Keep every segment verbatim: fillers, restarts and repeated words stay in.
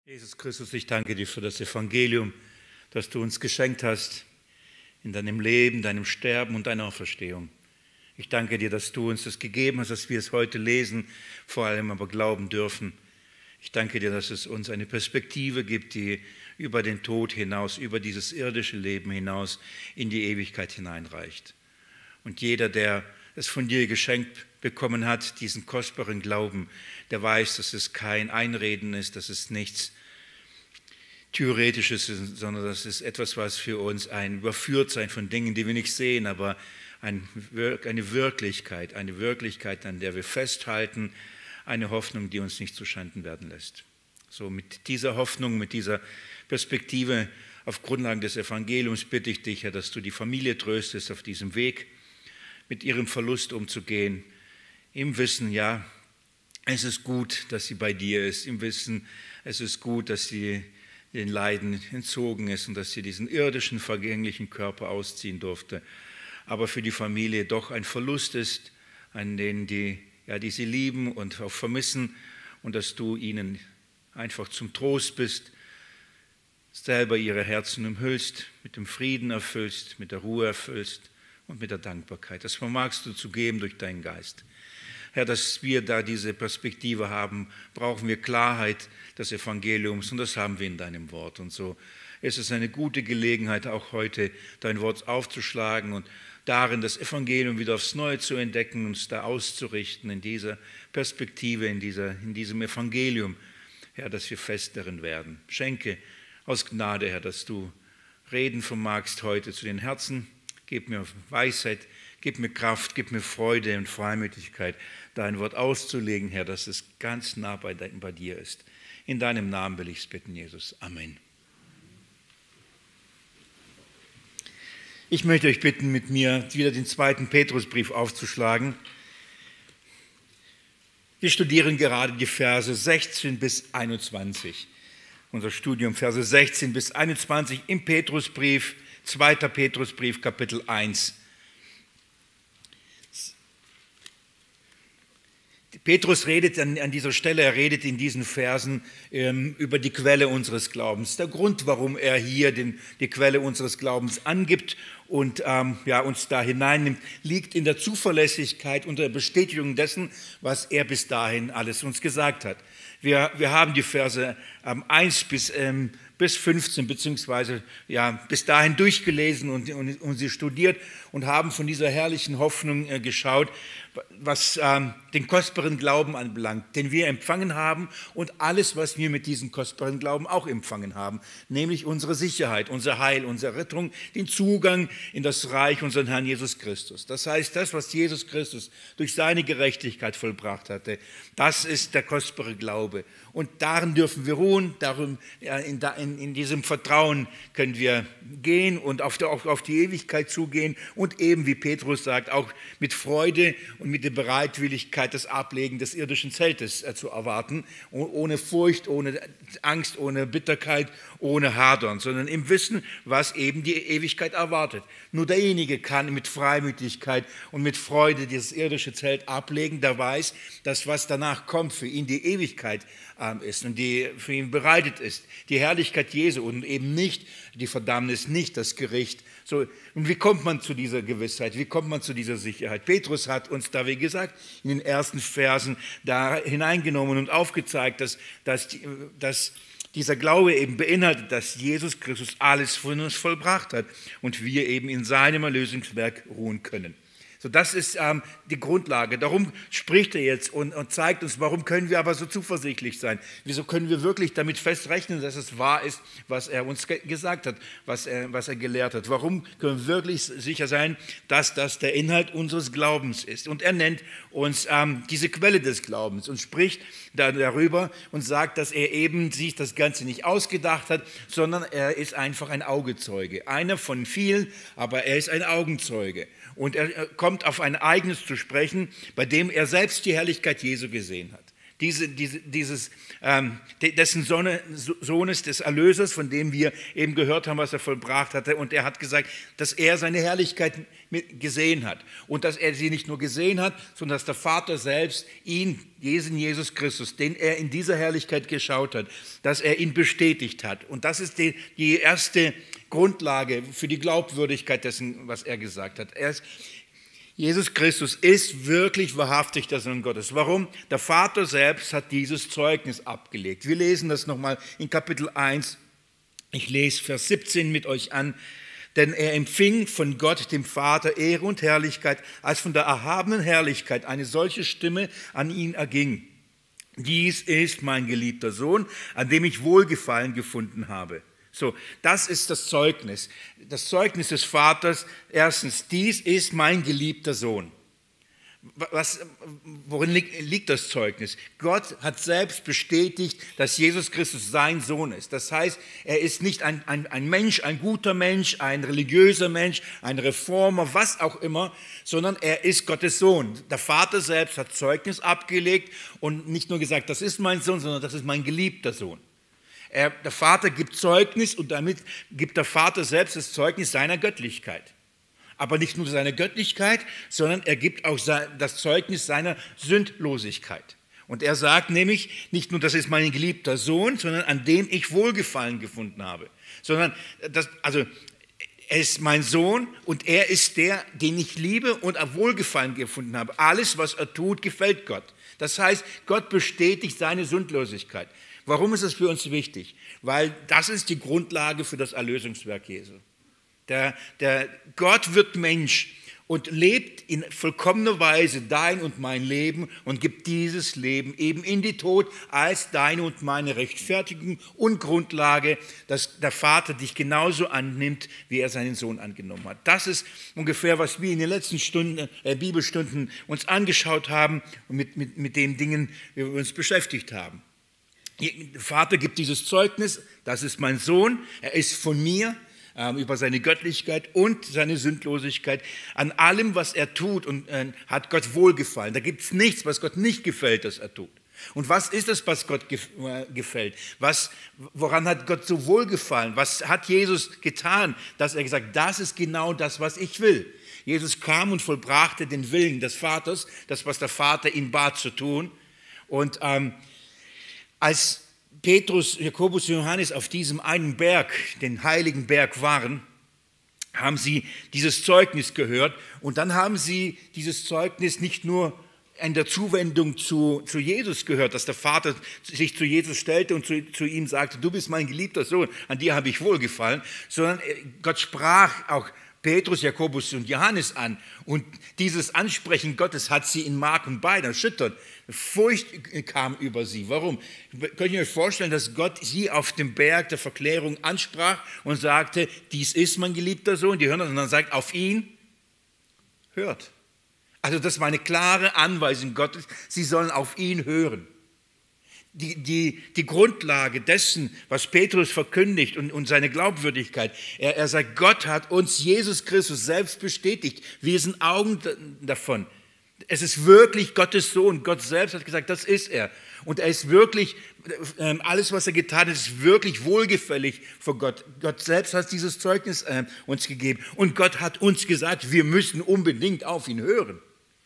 Jesus Christus, ich danke dir für das Evangelium, das du uns geschenkt hast in deinem Leben, deinem Sterben und deiner Auferstehung. Ich danke dir, dass du uns das gegeben hast, dass wir es heute lesen, vor allem aber glauben dürfen. Ich danke dir, dass es uns eine Perspektive gibt, die über den Tod hinaus, über dieses irdische Leben hinaus in die Ewigkeit hineinreicht. Und jeder, der es von dir geschenkt bekommen hat, diesen kostbaren Glauben, der weiß, dass es kein Einreden ist, dass es nichts Theoretisches ist, sondern das ist etwas, was für uns ein Überführtsein von Dingen, die wir nicht sehen, aber ein, eine Wirklichkeit, eine Wirklichkeit, an der wir festhalten, eine Hoffnung, die uns nicht zuschanden werden lässt. So mit dieser Hoffnung, mit dieser Perspektive auf Grundlage des Evangeliums bitte ich dich, Herr, dass du die Familie tröstest auf diesem Weg, mit ihrem Verlust umzugehen, im Wissen, ja, es ist gut, dass sie bei dir ist, im Wissen, es ist gut, dass sie den Leiden entzogen ist und dass sie diesen irdischen, vergänglichen Körper ausziehen durfte, aber für die Familie doch ein Verlust ist, an denen die, ja, die sie lieben und auch vermissen, und dass du ihnen einfach zum Trost bist, selber ihre Herzen umhüllst, mit dem Frieden erfüllst, mit der Ruhe erfüllst und mit der Dankbarkeit. Das vermagst du zu geben durch deinen Geist. Herr, dass wir da diese Perspektive haben, brauchen wir Klarheit des Evangeliums, und das haben wir in deinem Wort. Und so ist es eine gute Gelegenheit, auch heute dein Wort aufzuschlagen und darin das Evangelium wieder aufs Neue zu entdecken, uns da auszurichten in dieser Perspektive, in, dieser, in diesem Evangelium, Herr, dass wir fest darin werden. Schenke aus Gnade, Herr, dass du reden vermagst heute zu den Herzen. Gib mir Weisheit, gib mir Kraft, gib mir Freude und Freimütigkeit, dein Wort auszulegen, Herr, dass es ganz nah bei, bei dir ist. In deinem Namen will ich es bitten, Jesus. Amen. Ich möchte euch bitten, mit mir wieder den zweiten Petrusbrief aufzuschlagen. Wir studieren gerade die Verse sechzehn bis einundzwanzig. Unser Studium Verse sechzehn bis einundzwanzig im Petrusbrief, zweiter Petrusbrief, Kapitel eins. Petrus redet an, an dieser Stelle, er redet in diesen Versen ähm, über die Quelle unseres Glaubens. Der Grund, warum er hier den, die Quelle unseres Glaubens angibt und ähm, ja, uns da hineinnimmt, liegt in der Zuverlässigkeit und der Bestätigung dessen, was er bis dahin alles uns gesagt hat. Wir, wir haben die Verse ähm, eins bis, ähm, bis fünfzehn, beziehungsweise ja, bis dahin durchgelesen und, und, und sie studiert und haben von dieser herrlichen Hoffnung äh, geschaut, was ähm, den kostbaren Glauben anbelangt, den wir empfangen haben und alles, was wir mit diesem kostbaren Glauben auch empfangen haben, nämlich unsere Sicherheit, unser Heil, unsere Rettung, den Zugang in das Reich unseres Herrn Jesus Christus. Das heißt, das, was Jesus Christus durch seine Gerechtigkeit vollbracht hatte, das ist der kostbare Glaube. Und darin dürfen wir ruhen, darum, in, in, in diesem Vertrauen können wir gehen und auf, der, auf die Ewigkeit zugehen und eben, wie Petrus sagt, auch mit Freude und mit der Bereitwilligkeit das Ablegen des irdischen Zeltes äh, zu erwarten, ohne Furcht, ohne Angst, ohne Bitterkeit, ohne Hadern, sondern im Wissen, was eben die Ewigkeit erwartet. Nur derjenige kann mit Freimütigkeit und mit Freude dieses irdische Zelt ablegen, der weiß, dass was danach kommt, für ihn die Ewigkeit ähm, ist und die für ihn bereitet ist, die Herrlichkeit Jesu und eben nicht die Verdammnis, nicht das Gericht. So, und wie kommt man zu dieser Gewissheit? Wie kommt man zu dieser Sicherheit? Petrus hat uns da, wie gesagt, in den ersten Versen da hineingenommen und aufgezeigt, dass, dass, dass dieser Glaube eben beinhaltet, dass Jesus Christus alles von uns vollbracht hat und wir eben in seinem Erlösungswerk ruhen können. So, das ist ähm, die Grundlage. Darum spricht er jetzt und, und zeigt uns, warum können wir aber so zuversichtlich sein? Wieso können wir wirklich damit festrechnen, dass es wahr ist, was er uns ge gesagt hat, was er, was er gelehrt hat? Warum können wir wirklich sicher sein, dass das der Inhalt unseres Glaubens ist? Und er nennt uns ähm, diese Quelle des Glaubens und spricht da, darüber und sagt, dass er eben sich das Ganze nicht ausgedacht hat, sondern er ist einfach ein Augenzeuge. Einer von vielen, aber er ist ein Augenzeuge. Und er kommt auf ein Ereignis zu sprechen, bei dem er selbst die Herrlichkeit Jesu gesehen hat. Diese, diese, dieses, ähm, dessen Sonne, Sohnes, des Erlösers, von dem wir eben gehört haben, was er vollbracht hatte. Und er hat gesagt, dass er seine Herrlichkeit gesehen hat. Und dass er sie nicht nur gesehen hat, sondern dass der Vater selbst ihn, diesen Jesus Christus, den er in dieser Herrlichkeit geschaut hat, dass er ihn bestätigt hat. Und das ist die, die erste Grundlage für die Glaubwürdigkeit dessen, was er gesagt hat. Er ist, Jesus Christus ist wirklich wahrhaftig der Sohn Gottes. Warum? Der Vater selbst hat dieses Zeugnis abgelegt. Wir lesen das nochmal in Kapitel eins. Ich lese Vers siebzehn mit euch an. Denn er empfing von Gott, dem Vater, Ehre und Herrlichkeit, als von der erhabenen Herrlichkeit eine solche Stimme an ihn erging. Dies ist mein geliebter Sohn, an dem ich Wohlgefallen gefunden habe. So, das ist das Zeugnis. Das Zeugnis des Vaters. Erstens, dies ist mein geliebter Sohn. Was, worin liegt, liegt das Zeugnis? Gott hat selbst bestätigt, dass Jesus Christus sein Sohn ist. Das heißt, er ist nicht ein, ein, ein Mensch, ein guter Mensch, ein religiöser Mensch, ein Reformer, was auch immer, sondern er ist Gottes Sohn. Der Vater selbst hat Zeugnis abgelegt und nicht nur gesagt, das ist mein Sohn, sondern das ist mein geliebter Sohn. Er, der Vater gibt Zeugnis und damit gibt der Vater selbst das Zeugnis seiner Göttlichkeit. Aber nicht nur seine Göttlichkeit, sondern er gibt auch das Zeugnis seiner Sündlosigkeit. Und er sagt nämlich nicht nur, das ist mein geliebter Sohn, sondern an dem ich Wohlgefallen gefunden habe. Sondern, das, also er ist mein Sohn und er ist der, den ich liebe und auch Wohlgefallen gefunden habe. Alles, was er tut, gefällt Gott. Das heißt, Gott bestätigt seine Sündlosigkeit. Warum ist das für uns wichtig? Weil das ist die Grundlage für das Erlösungswerk Jesu. Der, der Gott wird Mensch und lebt in vollkommener Weise dein und mein Leben und gibt dieses Leben eben in die Tod als deine und meine Rechtfertigung und Grundlage, dass der Vater dich genauso annimmt, wie er seinen Sohn angenommen hat. Das ist ungefähr, was wir in den letzten Stunden, äh, Bibelstunden uns angeschaut haben und mit, mit, mit den Dingen wir uns beschäftigt haben. Der Vater gibt dieses Zeugnis, das ist mein Sohn, er ist von mir, äh, über seine Göttlichkeit und seine Sündlosigkeit. An allem, was er tut, und, äh, hat Gott wohlgefallen. Da gibt es nichts, was Gott nicht gefällt, dass er tut. Und was ist es, was Gott gef äh, gefällt? Was, woran hat Gott so wohlgefallen? Was hat Jesus getan, dass er gesagt hat, das ist genau das, was ich will? Jesus kam und vollbrachte den Willen des Vaters, das, was der Vater ihn bat zu tun. Und ähm, als Petrus, Jakobus und Johannes auf diesem einen Berg, den heiligen Berg waren, haben sie dieses Zeugnis gehört und dann haben sie dieses Zeugnis nicht nur in der Zuwendung zu, zu Jesus gehört, dass der Vater sich zu Jesus stellte und zu, zu ihm sagte, du bist mein geliebter Sohn, an dir habe ich wohlgefallen, sondern Gott sprach auch Petrus, Jakobus und Johannes an. Und dieses Ansprechen Gottes hat sie in Mark und Bein erschüttert. Furcht kam über sie. Warum? Könnt ihr euch vorstellen, dass Gott sie auf dem Berg der Verklärung ansprach und sagte, dies ist mein geliebter Sohn, die hören das und dann sagt, auf ihn hört. Also das war eine klare Anweisung Gottes, sie sollen auf ihn hören. Die, die, die Grundlage dessen, was Petrus verkündigt und, und seine Glaubwürdigkeit. Er, er sagt, Gott hat uns Jesus Christus selbst bestätigt. Wir sind Augen davon. Es ist wirklich Gottes Sohn. Gott selbst hat gesagt, das ist er. Und er ist wirklich, alles, was er getan hat, ist wirklich wohlgefällig vor Gott. Gott selbst hat dieses Zeugnis äh, uns gegeben. Und Gott hat uns gesagt, wir müssen unbedingt auf ihn hören.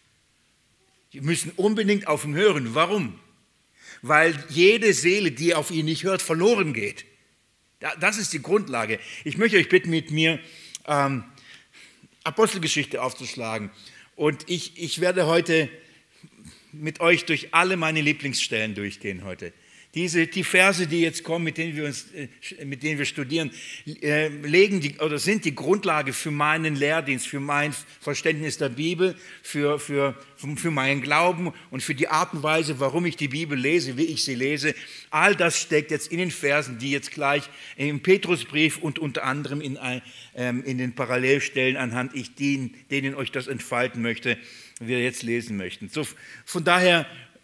Wir müssen unbedingt auf ihn hören. Warum? Weil jede Seele, die auf ihn nicht hört, verloren geht. Das ist die Grundlage. Ich möchte euch bitten, mit mir ähm, Apostelgeschichte aufzuschlagen. Und ich, ich werde heute mit euch durch alle meine Lieblingsstellen durchgehen heute. Diese, die Verse, die jetzt kommen, mit denen wir, uns, mit denen wir studieren, äh, legen die, oder sind die Grundlage für meinen Lehrdienst, für mein Verständnis der Bibel, für, für, für meinen Glauben und für die Art und Weise, warum ich die Bibel lese, wie ich sie lese. All das steckt jetzt in den Versen, die jetzt gleich im Petrusbrief und unter anderem in, ähm, in den Parallelstellen anhand ich denen, denen euch das entfalten möchte, wir jetzt lesen möchten. So, von daher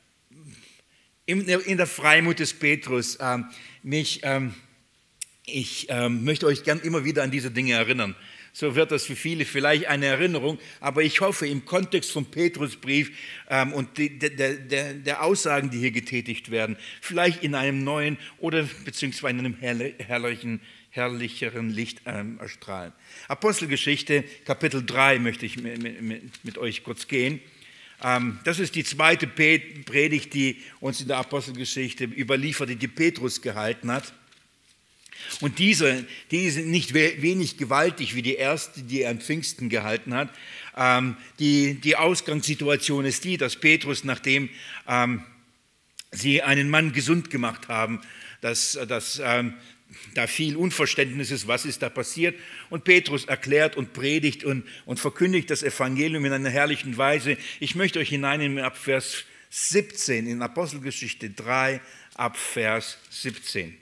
in der Freimut des Petrus, ähm, mich, ähm, ich ähm, möchte euch gern immer wieder an diese Dinge erinnern. so wird das für viele vielleicht eine Erinnerung, aber ich hoffe im Kontext vom Petrusbrief ähm, und die, der, der, der Aussagen, die hier getätigt werden, vielleicht in einem neuen oder beziehungsweise in einem herrlichen, herrlicheren Licht ähm, erstrahlen. Apostelgeschichte, Kapitel drei möchte ich mit, mit, mit euch kurz gehen. Ähm, das ist die zweite Predigt, die uns in der Apostelgeschichte überliefert, die Petrus gehalten hat. Und diese, die ist nicht wenig gewaltig wie die erste, die er an Pfingsten gehalten hat. Ähm, die, die Ausgangssituation ist die, dass Petrus, nachdem ähm, sie einen Mann gesund gemacht haben, dass, dass ähm, da viel Unverständnis ist, was ist da passiert. Und Petrus erklärt und predigt und, und verkündigt das Evangelium in einer herrlichen Weise. Ich möchte euch hineinnehmen ab Vers siebzehn, in Apostelgeschichte drei, ab Vers siebzehn.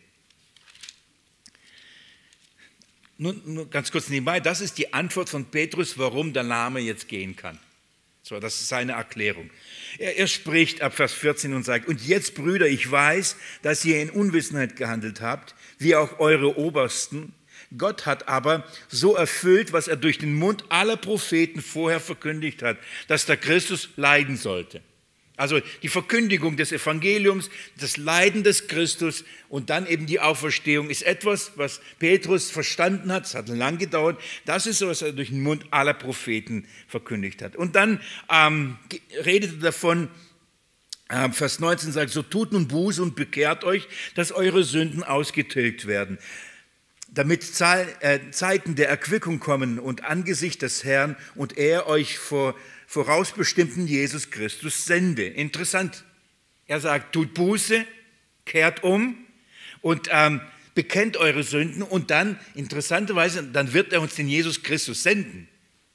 Nur, nur ganz kurz nebenbei, das ist die Antwort von Petrus, warum der Lahme jetzt gehen kann. So, das ist seine Erklärung. Er, er spricht ab Vers vierzehn und sagt, und jetzt, Brüder, ich weiß, dass ihr in Unwissenheit gehandelt habt, wie auch eure Obersten. Gott hat aber so erfüllt, was er durch den Mund aller Propheten vorher verkündigt hat, dass der Christus leiden sollte. Also die Verkündigung des Evangeliums, das Leiden des Christus und dann eben die Auferstehung ist etwas, was Petrus verstanden hat. Es hat lang gedauert. Das ist so, was er durch den Mund aller Propheten verkündigt hat. Und dann ähm, redet er davon, äh, Vers neunzehn sagt, so tut nun Buße und bekehrt euch, dass eure Sünden ausgetilgt werden, damit Zeiten der Erquickung kommen und Angesicht des Herrn und er euch vor vorausbestimmten Jesus Christus sende. Interessant. Er sagt, tut Buße, kehrt um und ähm, bekennt eure Sünden und dann, interessanterweise, dann wird er uns den Jesus Christus senden.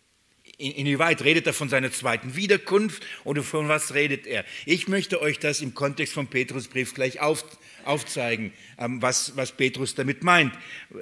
In, inwieweit redet er von seiner zweiten Wiederkunft oder von was redet er? Ich möchte euch das im Kontext vom Petrusbrief gleich auf, aufzeigen, ähm, was, was Petrus damit meint.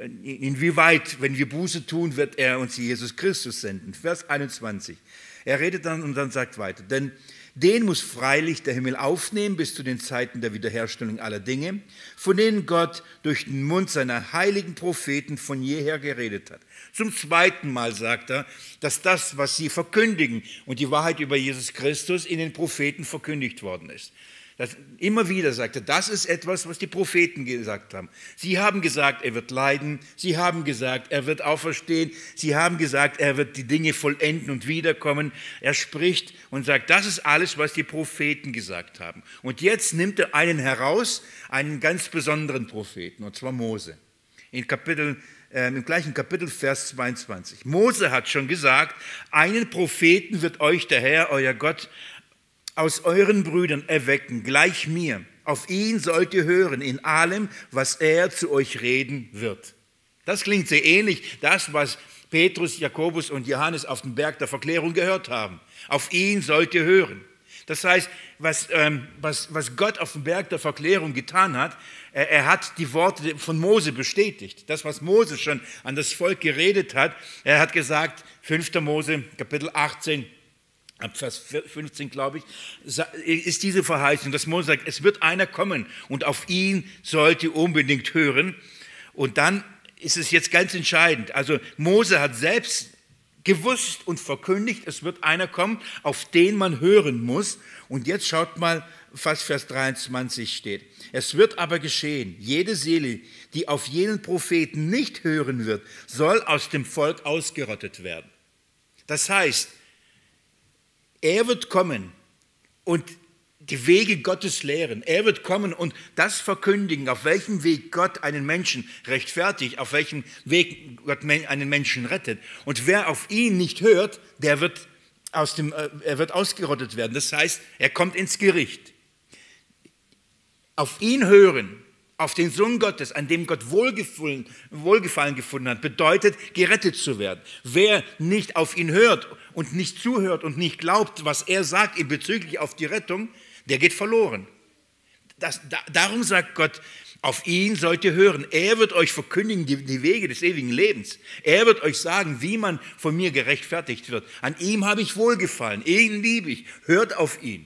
Inwieweit, wenn wir Buße tun, wird er uns Jesus Christus senden. Vers einundzwanzig. Er redet dann und dann sagt weiter, denn den muss freilich der Himmel aufnehmen bis zu den Zeiten der Wiederherstellung aller Dinge, von denen Gott durch den Mund seiner heiligen Propheten von jeher geredet hat. Zum zweiten Mal sagt er, dass das, was sie verkündigen und die Wahrheit über Jesus Christus in den Propheten verkündigt worden ist. Das, immer wieder sagt er, das ist etwas, was die Propheten gesagt haben. Sie haben gesagt, er wird leiden. Sie haben gesagt, er wird auferstehen. Sie haben gesagt, er wird die Dinge vollenden und wiederkommen. Er spricht und sagt, das ist alles, was die Propheten gesagt haben. Und jetzt nimmt er einen heraus, einen ganz besonderen Propheten, und zwar Mose. In Kapitel, äh, im gleichen Kapitel, Vers zweiundzwanzig. Mose hat schon gesagt, einen Propheten wird euch der Herr, euer Gott, aus euren Brüdern erwecken, gleich mir. Auf ihn sollt ihr hören in allem, was er zu euch reden wird. Das klingt sehr ähnlich, das, was Petrus, Jakobus und Johannes auf dem Berg der Verklärung gehört haben. Auf ihn sollt ihr hören. Das heißt, was, ähm, was, was Gott auf dem Berg der Verklärung getan hat, er, er hat die Worte von Mose bestätigt. Das, was Mose schon an das Volk geredet hat, er hat gesagt, fünfter Mose, Kapitel achtzehn, ab Vers fünfzehn, glaube ich, ist diese Verheißung, dass Mose sagt, es wird einer kommen und auf ihn sollt ihr unbedingt hören. Und dann ist es jetzt ganz entscheidend. Also Mose hat selbst gewusst und verkündigt, es wird einer kommen, auf den man hören muss. Und jetzt schaut mal, was Vers dreiundzwanzig steht. Es wird aber geschehen, jede Seele, die auf jenen Propheten nicht hören wird, soll aus dem Volk ausgerottet werden. Das heißt, er wird kommen und die Wege Gottes lehren. Er wird kommen und das verkündigen, auf welchem Weg Gott einen Menschen rechtfertigt, auf welchem Weg Gott einen Menschen rettet. Und wer auf ihn nicht hört, der wird, aus dem, er wird ausgerottet werden. Das heißt, er kommt ins Gericht. Auf ihn hören, auf den Sohn Gottes, an dem Gott Wohlgefallen, Wohlgefallen gefunden hat, bedeutet, gerettet zu werden. Wer nicht auf ihn hört und nicht zuhört und nicht glaubt, was er sagt bezüglich auf die Rettung, der geht verloren. Das, da, darum sagt Gott, auf ihn sollt ihr hören. Er wird euch verkündigen die, die Wege des ewigen Lebens. Er wird euch sagen, wie man von mir gerechtfertigt wird. An ihm habe ich Wohlgefallen, ihn liebe ich. Hört auf ihn.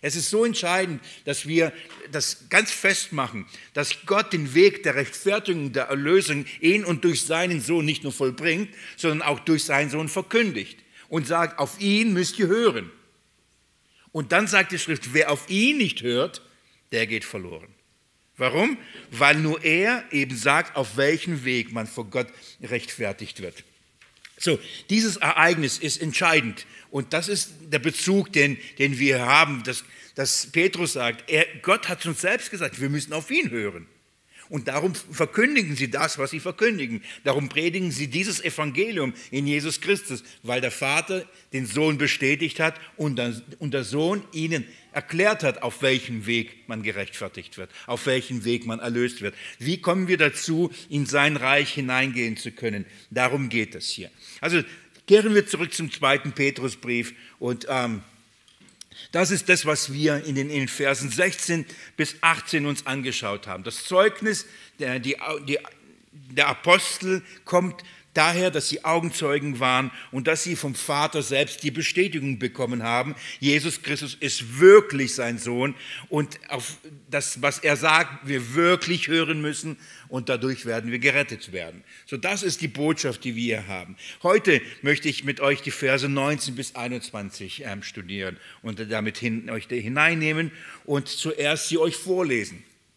Es ist so entscheidend, dass wir das ganz festmachen, dass Gott den Weg der Rechtfertigung, der Erlösung in und durch seinen Sohn nicht nur vollbringt, sondern auch durch seinen Sohn verkündigt und sagt, auf ihn müsst ihr hören. Und dann sagt die Schrift, wer auf ihn nicht hört, der geht verloren. Warum? Weil nur er eben sagt, auf welchem Weg man vor Gott rechtfertigt wird. So, dieses Ereignis ist entscheidend und das ist der Bezug, den, den wir haben, dass, dass Petrus sagt, er, Gott hat uns selbst gesagt, wir müssen auf ihn hören. Und darum verkündigen sie das, was sie verkündigen. Darum predigen sie dieses Evangelium in Jesus Christus, weil der Vater den Sohn bestätigt hat und der, und der Sohn ihnen erklärt hat, auf welchem Weg man gerechtfertigt wird, auf welchem Weg man erlöst wird. Wie kommen wir dazu, in sein Reich hineingehen zu können? Darum geht es hier. Also kehren wir zurück zum zweiten Petrusbrief und ähm, das ist das, was wir in den, in den Versen sechzehn bis achtzehn uns angeschaut haben. Das Zeugnis der, die, die, der Apostel kommt daher, dass sie Augenzeugen waren und dass sie vom Vater selbst die Bestätigung bekommen haben, Jesus Christus ist wirklich sein Sohn und auf das, was er sagt, wir wirklich hören müssen und dadurch werden wir gerettet werden. So, das ist die Botschaft, die wir haben. Heute möchte ich mit euch die Verse neunzehn bis einundzwanzig ähm, studieren und damit hin, euch da hineinnehmen und zuerst sie euch vorlesen.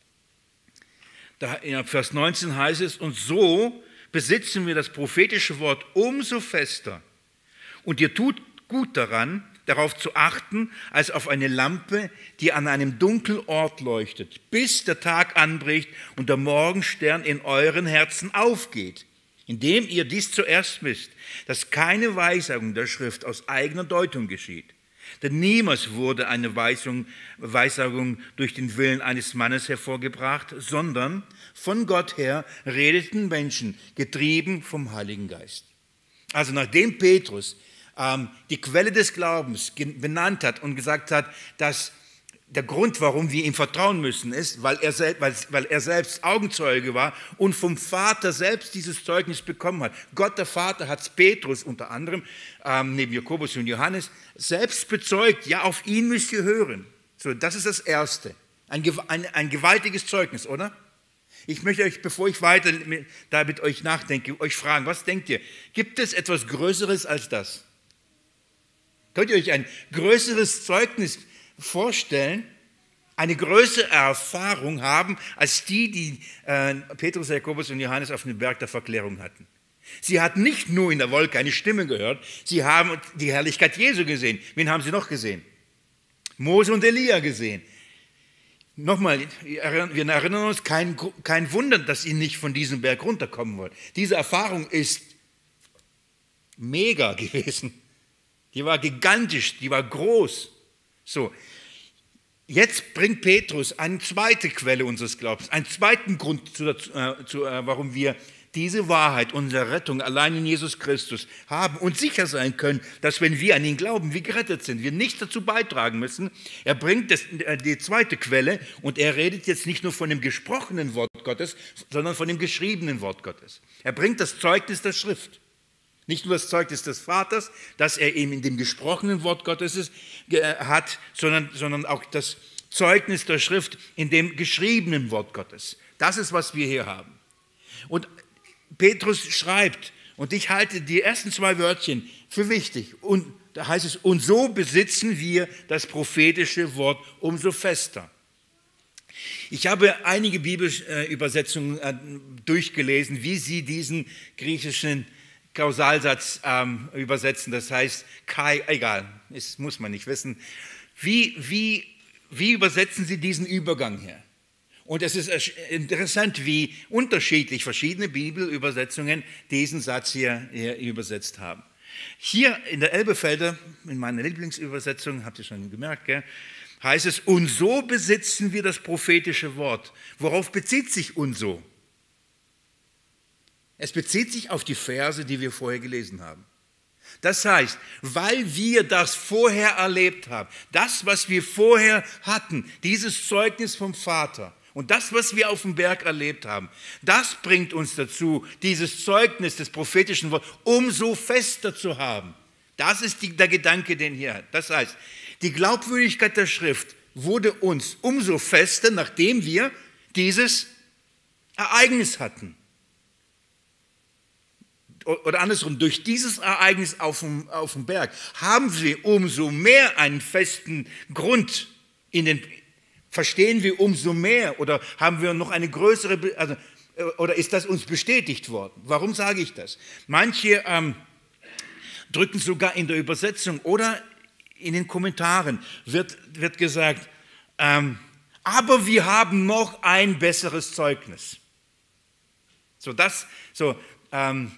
Da, in Vers neunzehn heißt es, und so besitzen wir das prophetische Wort umso fester. Und ihr tut gut daran, darauf zu achten, als auf eine Lampe, die an einem dunklen Ort leuchtet, bis der Tag anbricht und der Morgenstern in euren Herzen aufgeht, indem ihr dies zuerst wisst, dass keine Weissagung der Schrift aus eigener Deutung geschieht. Denn niemals wurde eine Weisung, Weissagung durch den Willen eines Mannes hervorgebracht, sondern von Gott her redeten Menschen, getrieben vom Heiligen Geist. Also nachdem Petrus ähm, die Quelle des Glaubens benannt hat und gesagt hat, dass der Grund, warum wir ihm vertrauen müssen, ist, weil er, selbst, weil, weil er selbst Augenzeuge war und vom Vater selbst dieses Zeugnis bekommen hat. Gott, der Vater, hat Petrus unter anderem, ähm, neben Jakobus und Johannes, selbst bezeugt, ja, auf ihn müsst ihr hören. So, das ist das Erste. Ein, ein, ein gewaltiges Zeugnis, oder? Ich möchte euch, bevor ich weiter mit, da mit euch nachdenke, euch fragen, was denkt ihr? Gibt es etwas Größeres als das? Könnt ihr euch ein größeres Zeugnis vorstellen, eine größere Erfahrung haben, als die, die äh, Petrus, Jakobus und Johannes auf dem Berg der Verklärung hatten? Sie hatten nicht nur in der Wolke eine Stimme gehört, sie haben die Herrlichkeit Jesu gesehen. Wen haben sie noch gesehen? Mose und Elia gesehen. Nochmal, wir erinnern uns, kein, kein Wunder, dass sie nicht von diesem Berg runterkommen wollen. Diese Erfahrung ist mega gewesen. Die war gigantisch, die war groß. So, jetzt bringt Petrus eine zweite Quelle unseres Glaubens, einen zweiten Grund, zu, äh, zu, äh, warum wir diese Wahrheit, unsere Rettung allein in Jesus Christus haben und sicher sein können, dass wenn wir an ihn glauben, wir gerettet sind, wir nichts dazu beitragen müssen. Er bringt das, äh, die zweite Quelle und er redet jetzt nicht nur von dem gesprochenen Wort Gottes, sondern von dem geschriebenen Wort Gottes. Er bringt das Zeugnis der Schrift. Nicht nur das Zeugnis des Vaters, das er eben in dem gesprochenen Wort Gottes ist, äh, hat, sondern, sondern auch das Zeugnis der Schrift in dem geschriebenen Wort Gottes. Das ist, was wir hier haben. Und Petrus schreibt, und ich halte die ersten zwei Wörtchen für wichtig, und da heißt es, und so besitzen wir das prophetische Wort umso fester. Ich habe einige Bibelübersetzungen durchgelesen, wie sie diesen griechischen Kausalsatz ähm, übersetzen, das heißt, Kai, egal, das muss man nicht wissen. Wie, wie, wie übersetzen sie diesen Übergang her? Und es ist interessant, wie unterschiedlich verschiedene Bibelübersetzungen diesen Satz hier, hier übersetzt haben. Hier in der Elberfelder, in meiner Lieblingsübersetzung, habt ihr schon gemerkt, gell, heißt es, und so besitzen wir das prophetische Wort. Worauf bezieht sich und so? Es bezieht sich auf die Verse, die wir vorher gelesen haben. Das heißt, weil wir das vorher erlebt haben, das, was wir vorher hatten, dieses Zeugnis vom Vater und das, was wir auf dem Berg erlebt haben, das bringt uns dazu, dieses Zeugnis des prophetischen Wortes umso fester zu haben. Das ist die, der Gedanke, den hier hat. Das heißt, Die Glaubwürdigkeit der Schrift wurde uns umso fester, nachdem wir dieses Ereignis hatten. Oder andersrum, durch dieses Ereignis auf dem, auf dem Berg haben wir umso mehr einen festen Grund in den, verstehen wir umso mehr oder haben wir noch eine größere, also, oder ist das uns bestätigt worden? Warum sage ich das? Manche ähm, drücken sogar in der Übersetzung oder in den Kommentaren wird, wird gesagt, ähm, aber wir haben noch ein besseres Zeugnis. So das, so, ähm,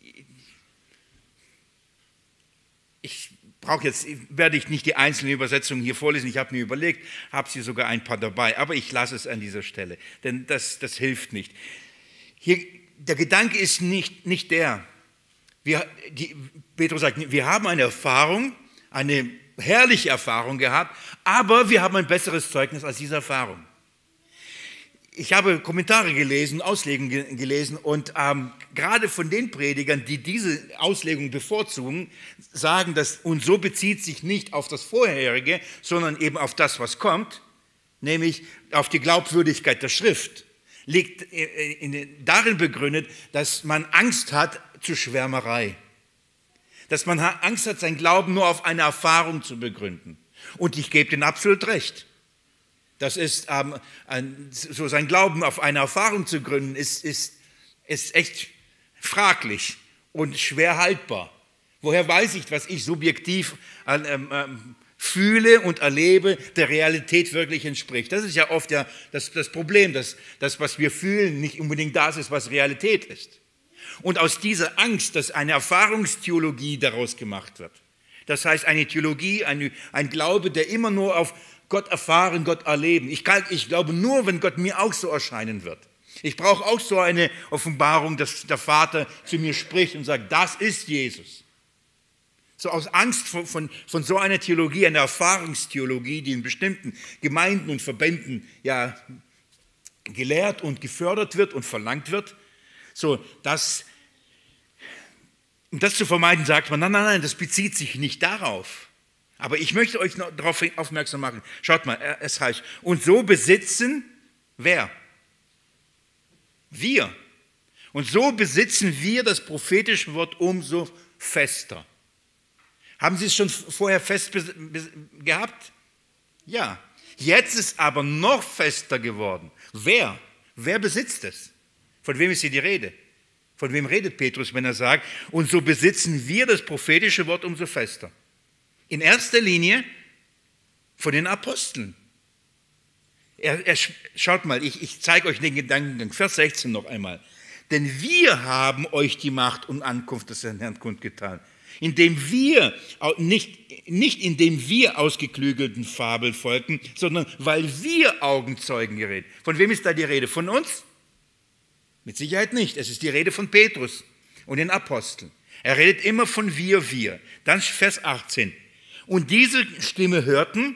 ich brauche jetzt, werde ich nicht die einzelnen Übersetzungen hier vorlesen, ich habe mir überlegt, habe sie sogar ein paar dabei, aber ich lasse es an dieser Stelle, denn das, das hilft nicht. Hier, der Gedanke ist nicht, nicht der, wir, die, Petrus sagt, wir haben eine Erfahrung, eine herrliche Erfahrung gehabt, aber wir haben ein besseres Zeugnis als diese Erfahrung. Ich habe Kommentare gelesen, Auslegungen gelesen und ähm, gerade von den Predigern, die diese Auslegung bevorzugen, sagen, dass und so bezieht sich nicht auf das Vorherige, sondern eben auf das, was kommt, nämlich auf die Glaubwürdigkeit der Schrift. Liegt in, in, darin begründet, dass man Angst hat zur Schwärmerei. Dass man Angst hat, sein Glauben nur auf eine Erfahrung zu begründen. Und ich gebe denen absolut recht. Das ist, ähm, ein, so sein Glauben auf eine Erfahrung zu gründen, ist, ist, ist echt fraglich und schwer haltbar. Woher weiß ich, was ich subjektiv ähm, ähm, fühle und erlebe, der Realität wirklich entspricht? Das ist ja oft ja das, das Problem, dass das, was wir fühlen, nicht unbedingt das ist, was Realität ist. Und aus dieser Angst, dass eine Erfahrungstheologie daraus gemacht wird, das heißt eine Theologie, eine, ein Glaube, der immer nur auf Gott erfahren, Gott erleben. Ich, kann, ich glaube nur, wenn Gott mir auch so erscheinen wird. Ich brauche auch so eine Offenbarung, dass der Vater zu mir spricht und sagt, das ist Jesus. So aus Angst von, von, von so einer Theologie, einer Erfahrungstheologie, die in bestimmten Gemeinden und Verbänden ja gelehrt und gefördert wird und verlangt wird, so dass, um das zu vermeiden, sagt man, nein, nein, nein, das bezieht sich nicht darauf. Aber ich möchte euch noch darauf aufmerksam machen. Schaut mal, es heißt, und so besitzen, wer? Wir. Und so besitzen wir das prophetische Wort umso fester. Haben Sie es schon vorher fest gehabt? Ja. Jetzt ist aber noch fester geworden. Wer? Wer besitzt es? Von wem ist hier die Rede? Von wem redet Petrus, wenn er sagt, und so besitzen wir das prophetische Wort umso fester? In erster Linie von den Aposteln. Er, er, schaut mal, ich, ich zeige euch den Gedankengang, Vers sechzehn noch einmal. Denn wir haben euch die Macht und Ankunft des Herrn kundgetan, indem wir, nicht, nicht indem wir ausgeklügelten Fabeln folgten, sondern weil wir Augenzeugen geredet. Von wem ist da die Rede? Von uns? Mit Sicherheit nicht. Es ist die Rede von Petrus und den Aposteln. Er redet immer von wir, wir. Dann Vers achtzehn. Und diese Stimme hörten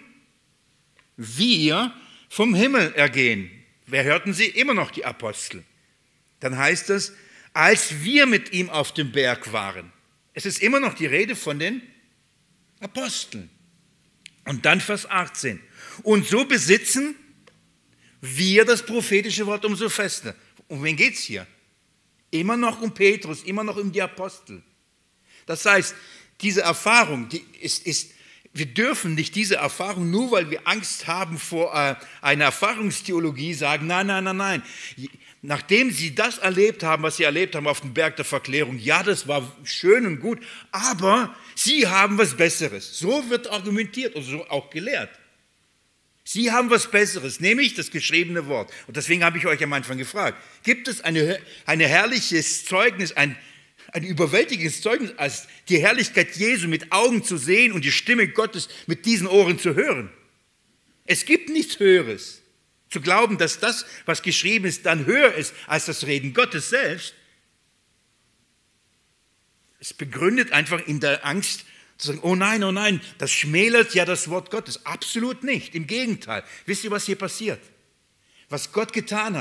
wir vom Himmel ergehen. Wer hörten sie? Immer noch die Apostel. Dann heißt es, als wir mit ihm auf dem Berg waren. Es ist immer noch die Rede von den Aposteln. Und dann Vers achtzehn. Und so besitzen wir das prophetische Wort umso fester. Um wen geht es hier? Immer noch um Petrus, immer noch um die Apostel. Das heißt, diese Erfahrung, die ist, ist, wir dürfen nicht diese Erfahrung, nur weil wir Angst haben vor äh, einer Erfahrungstheologie, sagen, nein, nein, nein, nein. Nachdem sie das erlebt haben, was sie erlebt haben auf dem Berg der Verklärung, ja, das war schön und gut, aber sie haben was Besseres. So wird argumentiert und so auch gelehrt. Sie haben was Besseres, nämlich das geschriebene Wort. Und deswegen habe ich euch am Anfang gefragt, gibt es eine, ein herrliches Zeugnis, ein Ein überwältigendes Zeugnis, als die Herrlichkeit Jesu mit Augen zu sehen und die Stimme Gottes mit diesen Ohren zu hören. Es gibt nichts Höheres. Zu glauben, dass das, was geschrieben ist, dann höher ist als das Reden Gottes selbst, es begründet einfach in der Angst zu sagen, oh nein, oh nein, das schmälert ja das Wort Gottes. Absolut nicht, im Gegenteil. Wisst ihr, was hier passiert? Was Gott getan hat?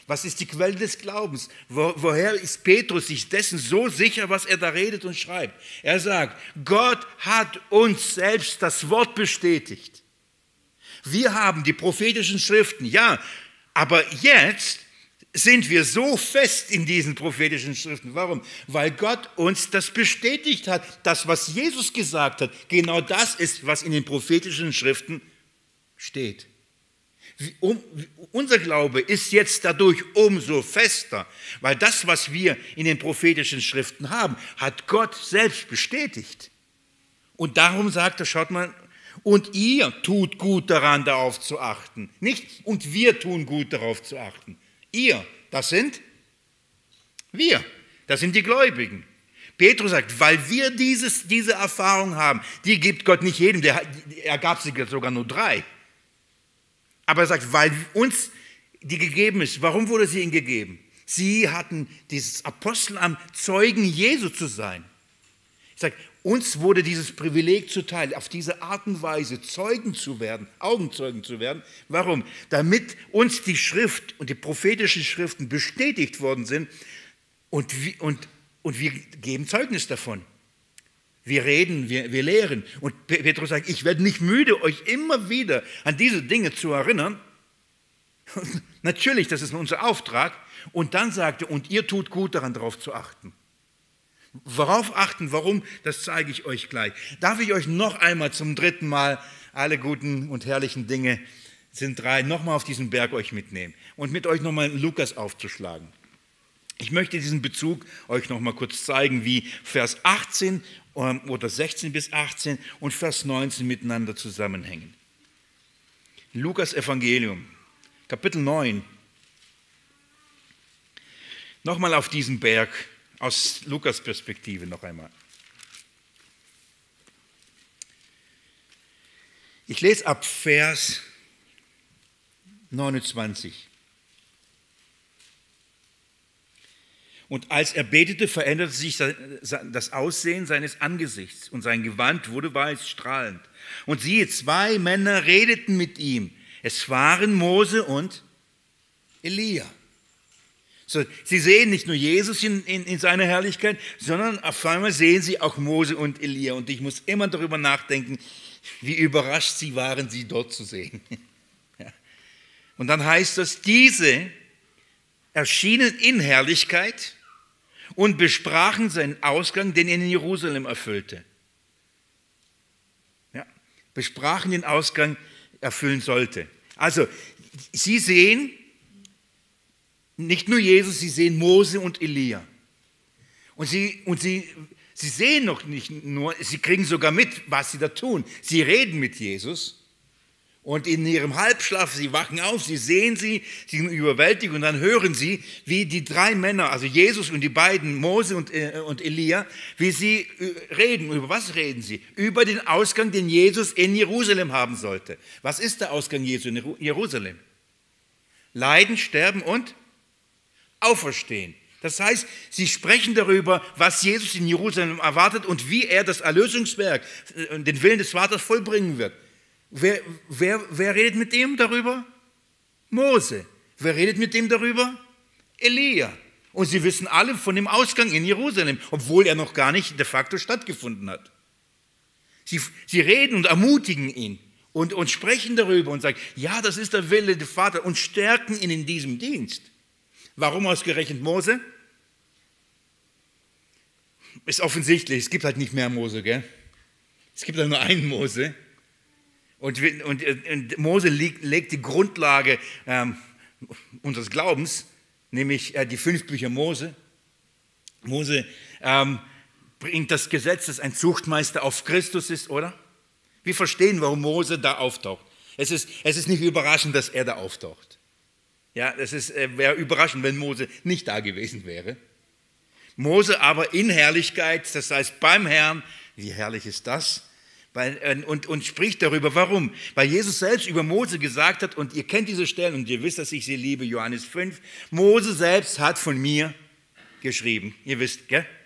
Was ist die Quelle des Glaubens? Wo, woher ist Petrus sich dessen so sicher, was er da redet und schreibt? Er sagt, Gott hat uns selbst das Wort bestätigt. Wir haben die prophetischen Schriften, ja, aber jetzt sind wir so fest in diesen prophetischen Schriften. Warum? Weil Gott uns das bestätigt hat. Das, was Jesus gesagt hat, genau das ist, was in den prophetischen Schriften steht. Um, unser Glaube ist jetzt dadurch umso fester, weil das, was wir in den prophetischen Schriften haben, hat Gott selbst bestätigt. Und darum sagt er, schaut mal, und ihr tut gut daran, darauf zu achten. Nicht, und wir tun gut darauf zu achten. Ihr, das sind wir, das sind die Gläubigen. Petrus sagt, weil wir dieses, diese Erfahrung haben, die gibt Gott nicht jedem, der, er gab sie sogar nur drei. Aber er sagt, weil uns die gegeben ist. Warum wurde sie ihnen gegeben? Sie hatten dieses Apostelamt, Zeugen Jesu zu sein. Ich sage, uns wurde dieses Privileg zuteil, auf diese Art und Weise Zeugen zu werden, Augenzeugen zu werden. Warum? Damit uns die Schrift und die prophetischen Schriften bestätigt worden sind und, und, und wir geben Zeugnis davon. Wir reden, wir, wir lehren. Und Petrus sagt, ich werde nicht müde, euch immer wieder an diese Dinge zu erinnern. Natürlich, das ist unser Auftrag. Und dann sagt er, und ihr tut gut daran, darauf zu achten. Worauf achten, warum, das zeige ich euch gleich. Darf ich euch noch einmal zum dritten Mal alle guten und herrlichen Dinge, sind drei, nochmal auf diesen Berg euch mitnehmen und mit euch nochmal Lukas aufzuschlagen. Ich möchte diesen Bezug euch nochmal kurz zeigen, wie Vers achtzehn oder sechzehn bis achtzehn und Vers neunzehn miteinander zusammenhängen. Lukas Evangelium, Kapitel neun. Nochmal auf diesen Berg. Aus Lukas Perspektive noch einmal. Ich lese ab Vers neunundzwanzig. Und als er betete, veränderte sich das Aussehen seines Angesichts und sein Gewand wurde weiß strahlend. Und siehe, zwei Männer redeten mit ihm. Es waren Mose und Elia. So, sie sehen nicht nur Jesus in, in, in seiner Herrlichkeit, sondern auf einmal sehen sie auch Mose und Elia. Und ich muss immer darüber nachdenken, wie überrascht sie waren, sie dort zu sehen. Ja. Und dann heißt das, diese erschienen in Herrlichkeit und besprachen seinen Ausgang, den er in Jerusalem erfüllte. Ja, besprachen den Ausgang, erfüllen sollte. Also, sie sehen nicht nur Jesus, sie sehen Mose und Elia. Und sie, und sie, sie sehen noch nicht nur, sie kriegen sogar mit, was sie da tun. Sie reden mit Jesus und in ihrem Halbschlaf, sie wachen auf, sie sehen sie, sie sind überwältigt und dann hören sie, wie die drei Männer, also Jesus und die beiden, Mose und, äh, und Elia, wie sie reden. Über was reden sie? Über den Ausgang, den Jesus in Jerusalem haben sollte. Was ist der Ausgang Jesu in Jerusalem? Leiden, sterben und auferstehen. Das heißt, sie sprechen darüber, was Jesus in Jerusalem erwartet und wie er das Erlösungswerk, den Willen des Vaters vollbringen wird. Wer, wer, wer redet mit ihm darüber? Mose. Wer redet mit ihm darüber? Elia. Und sie wissen alle von dem Ausgang in Jerusalem, obwohl er noch gar nicht de facto stattgefunden hat. Sie, sie reden und ermutigen ihn und, und sprechen darüber und sagen, ja, das ist der Wille des Vaters und stärken ihn in diesem Dienst. Warum ausgerechnet Mose? Ist offensichtlich, es gibt halt nicht mehr Mose, gell? Es gibt halt nur einen Mose. Und, und, und Mose legt, legt die Grundlage ähm, unseres Glaubens, nämlich äh, die fünf Bücher Mose. Mose ähm, bringt das Gesetz, das ein Zuchtmeister auf Christus ist, oder? Wir verstehen, warum Mose da auftaucht. Es ist, es ist nicht überraschend, dass er da auftaucht. Ja, es äh, wäre überraschend, wenn Mose nicht da gewesen wäre. Mose aber in Herrlichkeit, das heißt beim Herrn, wie herrlich ist das? Weil, äh, und, und spricht darüber, warum? Weil Jesus selbst über Mose gesagt hat, und ihr kennt diese Stellen und ihr wisst, dass ich sie liebe, Johannes fünf, Mose selbst hat von mir geschrieben, ihr wisst, gell?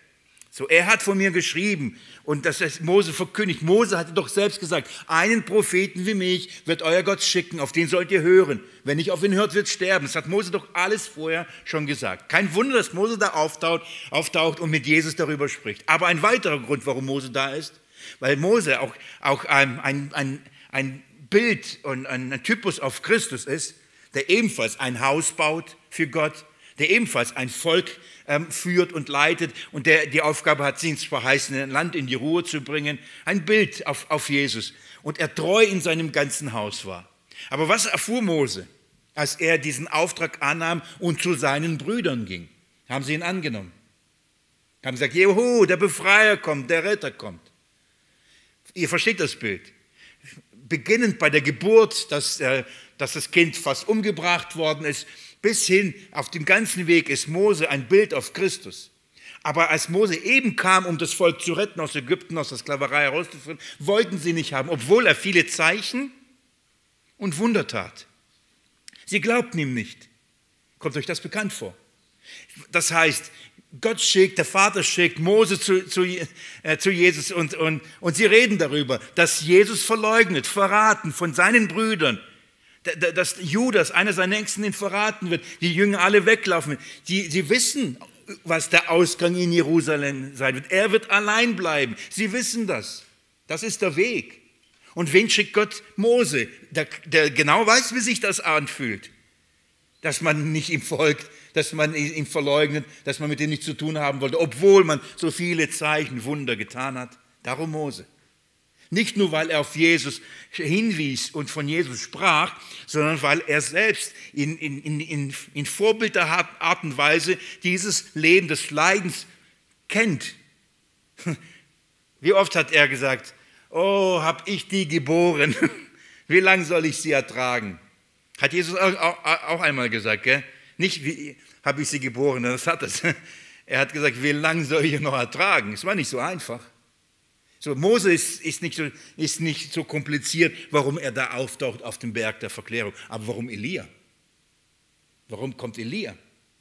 So, er hat von mir geschrieben und das ist Mose verkündigt. Mose hatte doch selbst gesagt, einen Propheten wie mich wird euer Gott schicken, auf den sollt ihr hören. Wer nicht auf ihn hört, wird sterben. Das hat Mose doch alles vorher schon gesagt. Kein Wunder, dass Mose da auftaucht, auftaucht und mit Jesus darüber spricht. Aber ein weiterer Grund, warum Mose da ist, weil Mose auch, auch ein, ein, ein, ein Bild und ein Typus auf Christus ist, der ebenfalls ein Haus baut für Gott, der ebenfalls ein Volk ähm, führt und leitet und der die Aufgabe hat, sie ins verheißene Land in die Ruhe zu bringen. Ein Bild auf, auf Jesus. Und er treu in seinem ganzen Haus war. Aber was erfuhr Mose, als er diesen Auftrag annahm und zu seinen Brüdern ging? Haben sie ihn angenommen? Haben gesagt, juhu, der Befreier kommt, der Retter kommt. Ihr versteht das Bild. Beginnend bei der Geburt, dass, äh, dass das Kind fast umgebracht worden ist, bis hin auf dem ganzen Weg ist Mose ein Bild auf Christus. Aber als Mose eben kam, um das Volk zu retten aus Ägypten, aus der Sklaverei herauszuführen, wollten sie nicht haben, obwohl er viele Zeichen und Wunder tat. Sie glaubten ihm nicht. Kommt euch das bekannt vor? Das heißt, Gott schickt, der Vater schickt Mose zu, zu, äh, zu Jesus und, und, und sie reden darüber, dass Jesus verleugnet, verraten von seinen Brüdern, dass Judas, einer seiner Nächsten, ihn verraten wird, die Jünger alle weglaufen. Die, sie wissen, was der Ausgang in Jerusalem sein wird. Er wird allein bleiben. Sie wissen das. Das ist der Weg. Und wen schickt Gott? Mose, der, der genau weiß, wie sich das anfühlt. Dass man nicht ihm folgt, dass man ihn verleugnet, dass man mit ihm nichts zu tun haben wollte, obwohl man so viele Zeichen, Wunder getan hat. Darum Mose. Nicht nur, weil er auf Jesus hinwies und von Jesus sprach, sondern weil er selbst in, in, in, in vorbildlicher Art und Weise dieses Leben des Leidens kennt. Wie oft hat er gesagt, oh, hab ich die geboren, wie lange soll ich sie ertragen? Hat Jesus auch, auch, auch einmal gesagt, gell? Nicht, wie habe ich sie geboren, das hat es. Er hat gesagt, wie lange soll ich noch ertragen? Es war nicht so einfach. So, Mose ist, ist, nicht so, ist nicht so kompliziert, warum er da auftaucht auf dem Berg der Verklärung. Aber warum Elia? Warum kommt Elia?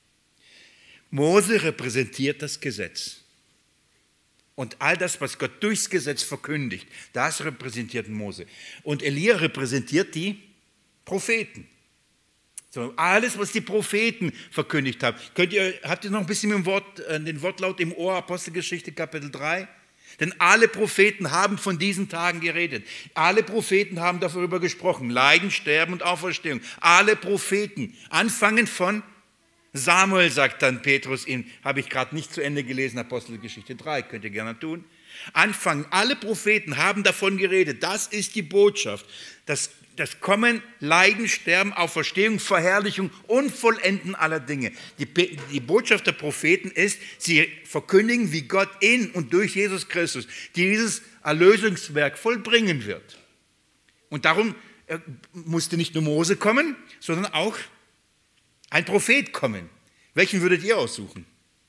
Mose repräsentiert das Gesetz. Und all das, was Gott durchs Gesetz verkündigt, das repräsentiert Mose. Und Elia repräsentiert die Propheten. So, alles, was die Propheten verkündigt haben. Könnt ihr, habt ihr noch ein bisschen mit dem Wort, äh, den Wortlaut im Ohr, Apostelgeschichte Kapitel drei? Denn alle Propheten haben von diesen Tagen geredet. Alle Propheten haben darüber gesprochen. Leiden, Sterben und Auferstehung. Alle Propheten. Anfangen von Samuel, sagt dann Petrus, ihn habe ich gerade nicht zu Ende gelesen, Apostelgeschichte drei, könnt ihr gerne tun. Anfangen, alle Propheten haben davon geredet. Das ist die Botschaft. Das, das Kommen, Leiden, Sterben, Auferstehung, Verherrlichung und Vollenden aller Dinge. Die, die Botschaft der Propheten ist, sie verkündigen, wie Gott in und durch Jesus Christus dieses Erlösungswerk vollbringen wird. Und darum musste nicht nur Mose kommen, sondern auch ein Prophet kommen. Welchen würdet ihr aussuchen?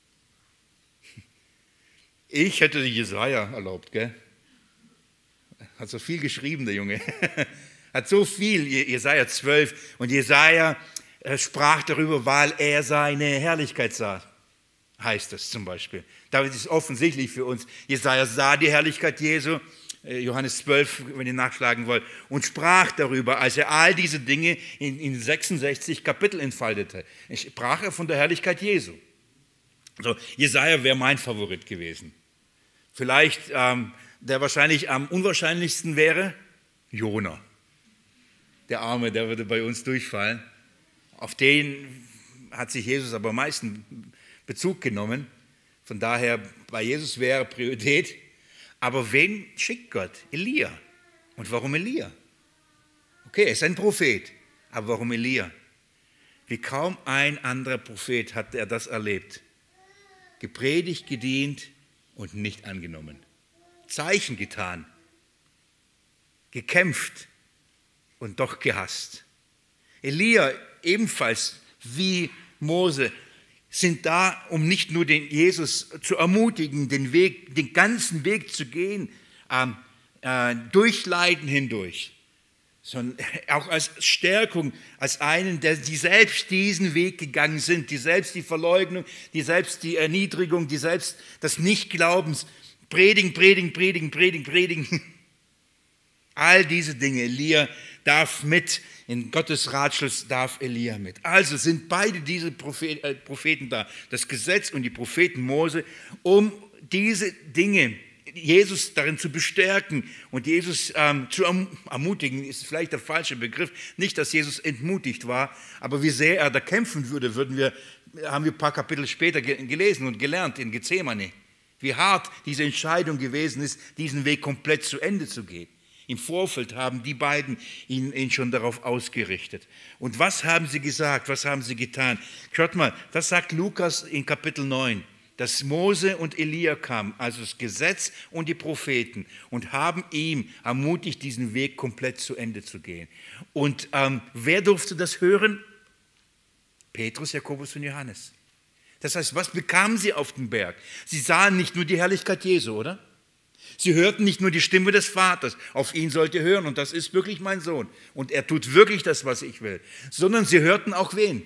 Ich hätte Jesaja erlaubt, gell? Hat so viel geschrieben, der Junge. Hat so viel, Jesaja zwölf. Und Jesaja sprach darüber, weil er seine Herrlichkeit sah, heißt es zum Beispiel. Damit ist offensichtlich für uns, Jesaja sah die Herrlichkeit Jesu, Johannes zwölf, wenn ihr nachschlagen wollt, und sprach darüber, als er all diese Dinge in, in sechsundsechzig Kapitel entfaltete. Sprach er von der Herrlichkeit Jesu. Also Jesaja wäre mein Favorit gewesen. Vielleicht, ähm, der wahrscheinlich am unwahrscheinlichsten wäre, Jona. Der Arme, der würde bei uns durchfallen. Auf den hat sich Jesus aber am meisten Bezug genommen. Von daher, bei Jesus wäre Priorität. Aber wen schickt Gott? Elia. Und warum Elia? Okay, er ist ein Prophet. Aber warum Elia? Wie kaum ein anderer Prophet hat er das erlebt. Gepredigt, gedient und nicht angenommen. Zeichen getan. Gekämpft und doch gehasst. Elia ebenfalls wie Mose sind da, um nicht nur den Jesus zu ermutigen, den Weg, den ganzen Weg zu gehen, ähm, äh, durch Leiden hindurch, sondern auch als Stärkung, als einen, der, die selbst diesen Weg gegangen sind, die selbst die Verleugnung, die selbst die Erniedrigung, die selbst das Nichtglaubens, predigen, predigen, predigen, predigen, predigen. All diese Dinge, Elia darf mit, in Gottes Ratschluss darf Elia mit. Also sind beide diese Prophet, äh, Propheten da, das Gesetz und die Propheten Mose, um diese Dinge Jesus darin zu bestärken und Jesus ähm, zu erm ermutigen, ist vielleicht der falsche Begriff. Nicht, dass Jesus entmutigt war, aber wie sehr er da kämpfen würde, würden wir, haben wir ein paar Kapitel später ge gelesen und gelernt in Gethsemane. Wie hart diese Entscheidung gewesen ist, diesen Weg komplett zu Ende zu gehen. Im Vorfeld haben die beiden ihn, ihn schon darauf ausgerichtet. Und was haben sie gesagt, was haben sie getan? Schaut mal, das sagt Lukas in Kapitel neun. Dass Mose und Elia kamen, also das Gesetz und die Propheten, und haben ihm ermutigt, diesen Weg komplett zu Ende zu gehen. Und ähm, wer durfte das hören? Petrus, Jakobus und Johannes. Das heißt, was bekamen sie auf dem Berg? Sie sahen nicht nur die Herrlichkeit Jesu, oder? Sie hörten nicht nur die Stimme des Vaters, auf ihn sollt ihr hören, und das ist wirklich mein Sohn, und er tut wirklich das, was ich will, sondern sie hörten auch wen?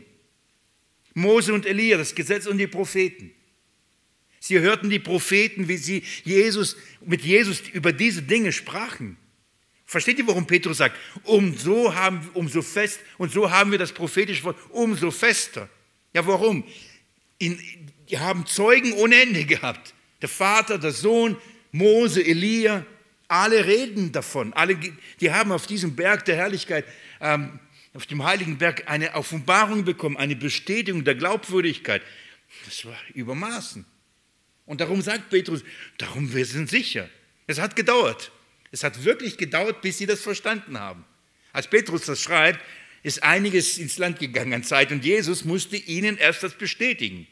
Mose und Elia, das Gesetz und die Propheten. Sie hörten die Propheten, wie sie Jesus, mit Jesus über diese Dinge sprachen. Versteht ihr, warum Petrus sagt, umso, haben, umso fest, und so haben wir das prophetische Wort, umso fester. Ja, warum? In, die haben Zeugen ohne Ende gehabt. Der Vater, der Sohn, Mose, Elia, alle reden davon. Alle, die haben auf diesem Berg der Herrlichkeit, ähm, auf dem heiligen Berg, eine Offenbarung bekommen, eine Bestätigung der Glaubwürdigkeit. Das war übermaßen. Und darum sagt Petrus, darum wir sind sicher. Es hat gedauert. Es hat wirklich gedauert, bis sie das verstanden haben. Als Petrus das schreibt, ist einiges ins Land gegangen an Zeit und Jesus musste ihnen erst das bestätigen.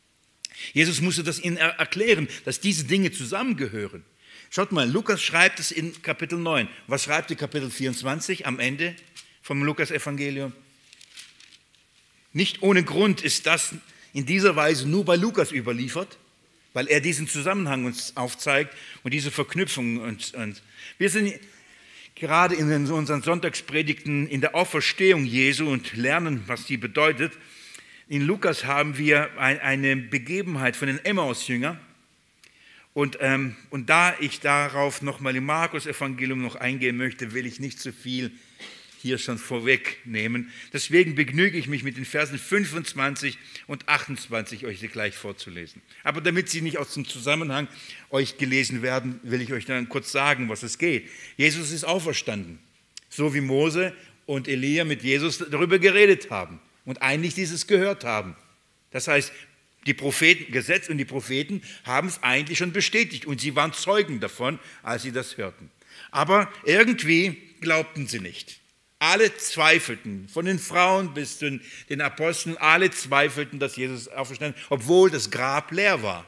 Jesus musste das ihnen erklären, dass diese Dinge zusammengehören. Schaut mal, Lukas schreibt es in Kapitel neun. Was schreibt er Kapitel vierundzwanzig am Ende vom Lukas-Evangelium? Nicht ohne Grund ist das in dieser Weise nur bei Lukas überliefert, weil er diesen Zusammenhang uns aufzeigt und diese Verknüpfung. Und, und wir sind gerade in unseren Sonntagspredigten in der Auferstehung Jesu und lernen, was die bedeutet. In Lukas haben wir ein, eine Begebenheit von den Emmaus-Jüngern. Und, ähm, und da ich darauf nochmal im Markus-Evangelium noch eingehen möchte, will ich nicht zu viel hier schon vorwegnehmen. Deswegen begnüge ich mich mit den Versen fünfundzwanzig und achtundzwanzig, euch sie gleich vorzulesen. Aber damit sie nicht aus dem Zusammenhang euch gelesen werden, will ich euch dann kurz sagen, was es geht. Jesus ist auferstanden, so wie Mose und Elia mit Jesus darüber geredet haben und eigentlich dieses gehört haben. Das heißt, die Propheten, Gesetz und die Propheten haben es eigentlich schon bestätigt und sie waren Zeugen davon, als sie das hörten. Aber irgendwie glaubten sie nicht. Alle zweifelten, von den Frauen bis zu den Aposteln, alle zweifelten, dass Jesus auferstanden ist, obwohl das Grab leer war.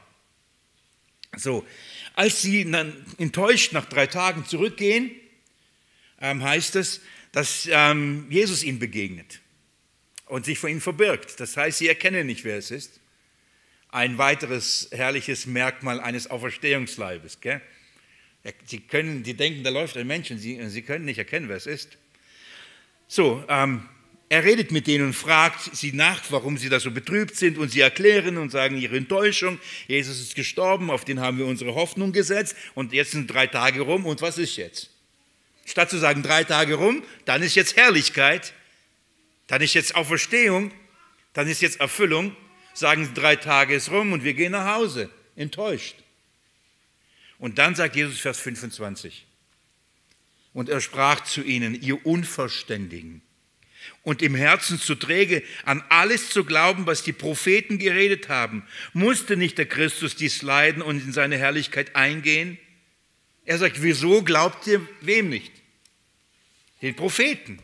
So, als sie dann enttäuscht nach drei Tagen zurückgehen, ähm, heißt es, dass ähm, Jesus ihnen begegnet und sich vor ihnen verbirgt. Das heißt, sie erkennen nicht, wer es ist. Ein weiteres herrliches Merkmal eines Auferstehungsleibes. Gell? Sie, können, sie denken, da läuft ein Mensch und sie, sie können nicht erkennen, wer es ist. So, ähm, er redet mit denen und fragt sie nach, warum sie da so betrübt sind, und sie erklären und sagen ihre Enttäuschung. Jesus ist gestorben, auf den haben wir unsere Hoffnung gesetzt, und jetzt sind drei Tage rum, und was ist jetzt? Statt zu sagen, drei Tage rum, dann ist jetzt Herrlichkeit, dann ist jetzt Auferstehung, dann ist jetzt Erfüllung, sagen sie, drei Tage ist rum und wir gehen nach Hause, enttäuscht. Und dann sagt Jesus, Vers fünfundzwanzig, und er sprach zu ihnen, ihr Unverständigen und im Herzen zu träge, an alles zu glauben, was die Propheten geredet haben. Musste nicht der Christus dies leiden und in seine Herrlichkeit eingehen? Er sagt, wieso glaubt ihr wem nicht? Den Propheten.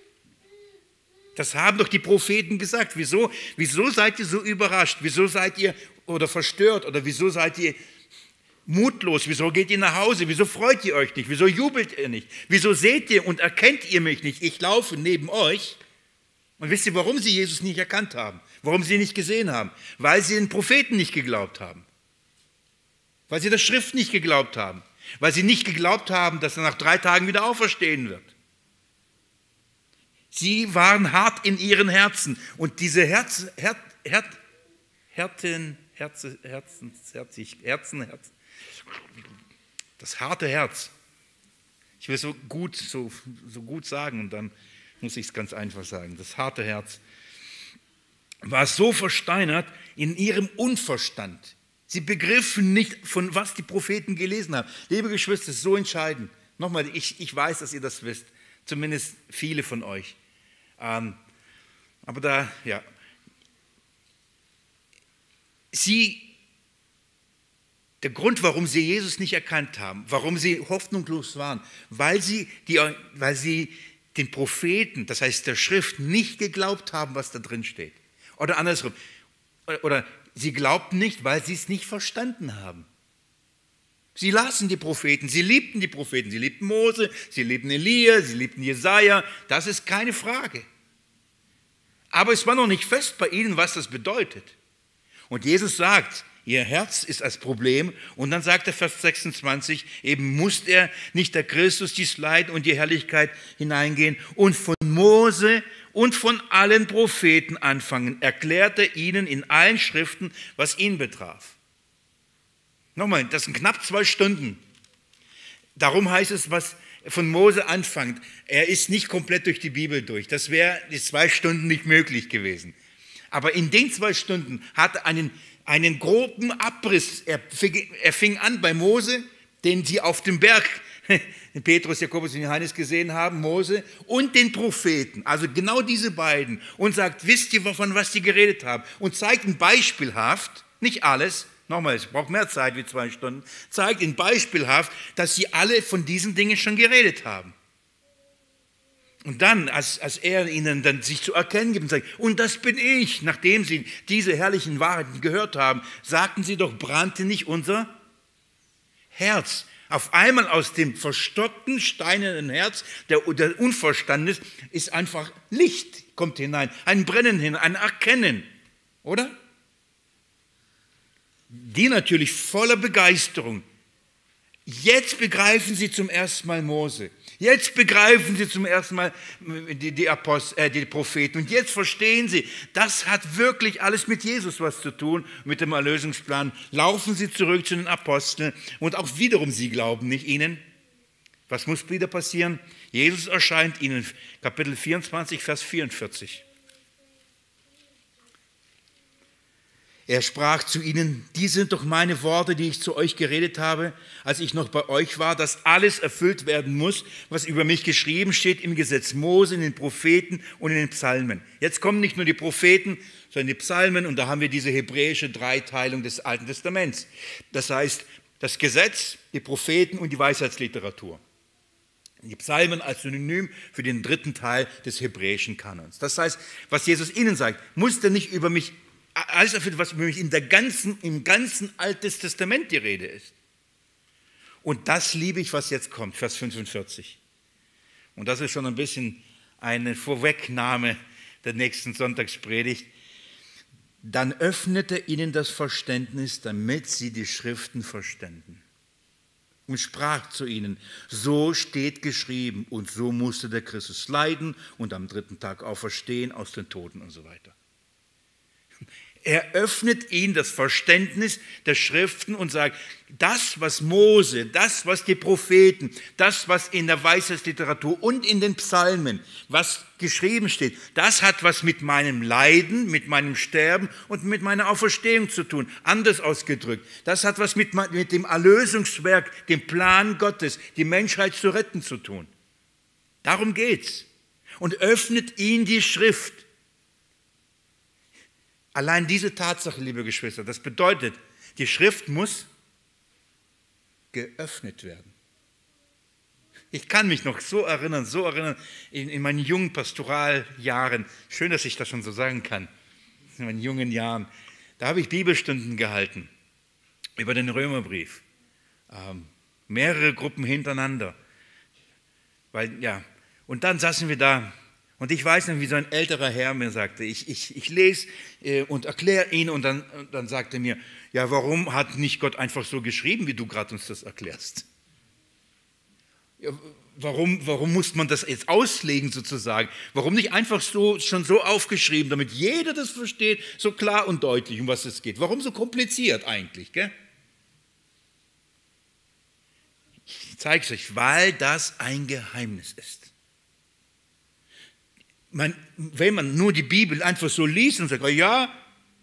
Das haben doch die Propheten gesagt. Wieso, wieso seid ihr so überrascht? Wieso seid ihr oder verstört? Oder wieso seid ihr mutlos? Wieso geht ihr nach Hause? Wieso freut ihr euch nicht? Wieso jubelt ihr nicht? Wieso seht ihr und erkennt ihr mich nicht? Ich laufe neben euch. Und wisst ihr, warum sie Jesus nicht erkannt haben? Warum sie ihn nicht gesehen haben? Weil sie den Propheten nicht geglaubt haben. Weil sie der Schrift nicht geglaubt haben. Weil sie nicht geglaubt haben, dass er nach drei Tagen wieder auferstehen wird. Sie waren hart in ihren Herzen. Und diese Herz, Her, Her, Herzen, Herzen, Herzen, Herzig, Herzen, Herzen, das harte Herz. Ich will es so gut, so, so gut sagen und dann muss ich es ganz einfach sagen. Das harte Herz war so versteinert in ihrem Unverstand. Sie begriffen nicht, von was die Propheten gelesen haben. Liebe Geschwister, das ist so entscheidend. Nochmal, ich, ich weiß, dass ihr das wisst. Zumindest viele von euch. Ähm, aber da, ja. Sie, der Grund, warum sie Jesus nicht erkannt haben, warum sie hoffnungslos waren, weil sie, die, weil sie den Propheten, das heißt der Schrift, nicht geglaubt haben, was da drin steht. Oder andersrum. Oder sie glaubten nicht, weil sie es nicht verstanden haben. Sie lasen die Propheten, sie liebten die Propheten, sie liebten Mose, sie liebten Elia, sie liebten Jesaja, das ist keine Frage. Aber es war noch nicht fest bei ihnen, was das bedeutet. Und Jesus sagt, ihr Herz ist das Problem. Und dann sagt er, Vers sechsundzwanzig, eben muss er nicht der Christus dies Leid und die Herrlichkeit hineingehen und von Mose und von allen Propheten anfangen, erklärte ihnen in allen Schriften, was ihn betraf. Nochmal, das sind knapp zwei Stunden. Darum heißt es, was von Mose anfängt. Er ist nicht komplett durch die Bibel durch. Das wäre in zwei Stunden nicht möglich gewesen. Aber in den zwei Stunden hat er einen, einen groben Abriss. Er fing, er fing an bei Mose, den sie auf dem Berg, Petrus, Jakobus und Johannes gesehen haben, Mose und den Propheten. Also genau diese beiden. Und sagt, wisst ihr, von was die geredet haben? Und zeigt ihnen beispielhaft, nicht alles, nochmal, es braucht mehr Zeit wie zwei Stunden, zeigt ihnen beispielhaft, dass sie alle von diesen Dingen schon geredet haben. Und dann, als, als er ihnen dann sich zu erkennen gibt und sagt, und das bin ich, nachdem sie diese herrlichen Wahrheiten gehört haben, sagten sie doch, brannte nicht unser Herz. Auf einmal aus dem verstockten, steinernen Herz der, der Unverstandes ist einfach Licht, kommt hinein, ein Brennen hinein, ein Erkennen, oder? Die natürlich voller Begeisterung. Jetzt begreifen sie zum ersten Mal Mose. Jetzt begreifen sie zum ersten Mal die, die, Apostel, äh, die Propheten. Und jetzt verstehen sie, das hat wirklich alles mit Jesus was zu tun, mit dem Erlösungsplan. Laufen sie zurück zu den Aposteln und auch wiederum, sie glauben nicht ihnen. Was muss wieder passieren? Jesus erscheint ihnen, Kapitel vierundzwanzig, Vers vierundvierzig. Er sprach zu ihnen, dies sind doch meine Worte, die ich zu euch geredet habe, als ich noch bei euch war, dass alles erfüllt werden muss, was über mich geschrieben steht im Gesetz Mose, in den Propheten und in den Psalmen. Jetzt kommen nicht nur die Propheten, sondern die Psalmen und da haben wir diese hebräische Dreiteilung des Alten Testaments. Das heißt, das Gesetz, die Propheten und die Weisheitsliteratur. Die Psalmen als Synonym für den dritten Teil des hebräischen Kanons. Das heißt, was Jesus ihnen sagt, musste nicht über mich alles erfüllt, was nämlich in der ganzen, im ganzen Alten Testament die Rede ist. Und das liebe ich, was jetzt kommt, Vers fünfundvierzig. Und das ist schon ein bisschen eine Vorwegnahme der nächsten Sonntagspredigt. Dann öffnete ihnen das Verständnis, damit sie die Schriften verständen. Und sprach zu ihnen, so steht geschrieben und so musste der Christus leiden und am dritten Tag auferstehen aus den Toten und so weiter. Er öffnet ihnen das Verständnis der Schriften und sagt, das, was Mose, das, was die Propheten, das, was in der Weisheitsliteratur und in den Psalmen, was geschrieben steht, das hat was mit meinem Leiden, mit meinem Sterben und mit meiner Auferstehung zu tun. Anders ausgedrückt, das hat was mit, mit dem Erlösungswerk, dem Plan Gottes, die Menschheit zu retten zu tun. Darum geht's. Und öffnet ihnen die Schrift. Allein diese Tatsache, liebe Geschwister, das bedeutet, die Schrift muss geöffnet werden. Ich kann mich noch so erinnern, so erinnern, in, in meinen jungen Pastoraljahren, schön, dass ich das schon so sagen kann, in meinen jungen Jahren, da habe ich Bibelstunden gehalten über den Römerbrief. Ähm, mehrere Gruppen hintereinander. Weil, ja, und dann saßen wir da. Und ich weiß noch, wie so ein älterer Herr mir sagte, ich, ich, ich lese äh, und erkläre ihn und dann, und dann sagte er mir, ja, warum hat nicht Gott einfach so geschrieben, wie du gerade uns das erklärst? Ja, warum, warum muss man das jetzt auslegen sozusagen? Warum nicht einfach so, schon so aufgeschrieben, damit jeder das versteht, so klar und deutlich, um was es geht? Warum so kompliziert eigentlich, gell? Ich zeige es euch, weil das ein Geheimnis ist. Man, wenn man nur die Bibel einfach so liest und sagt, oh ja,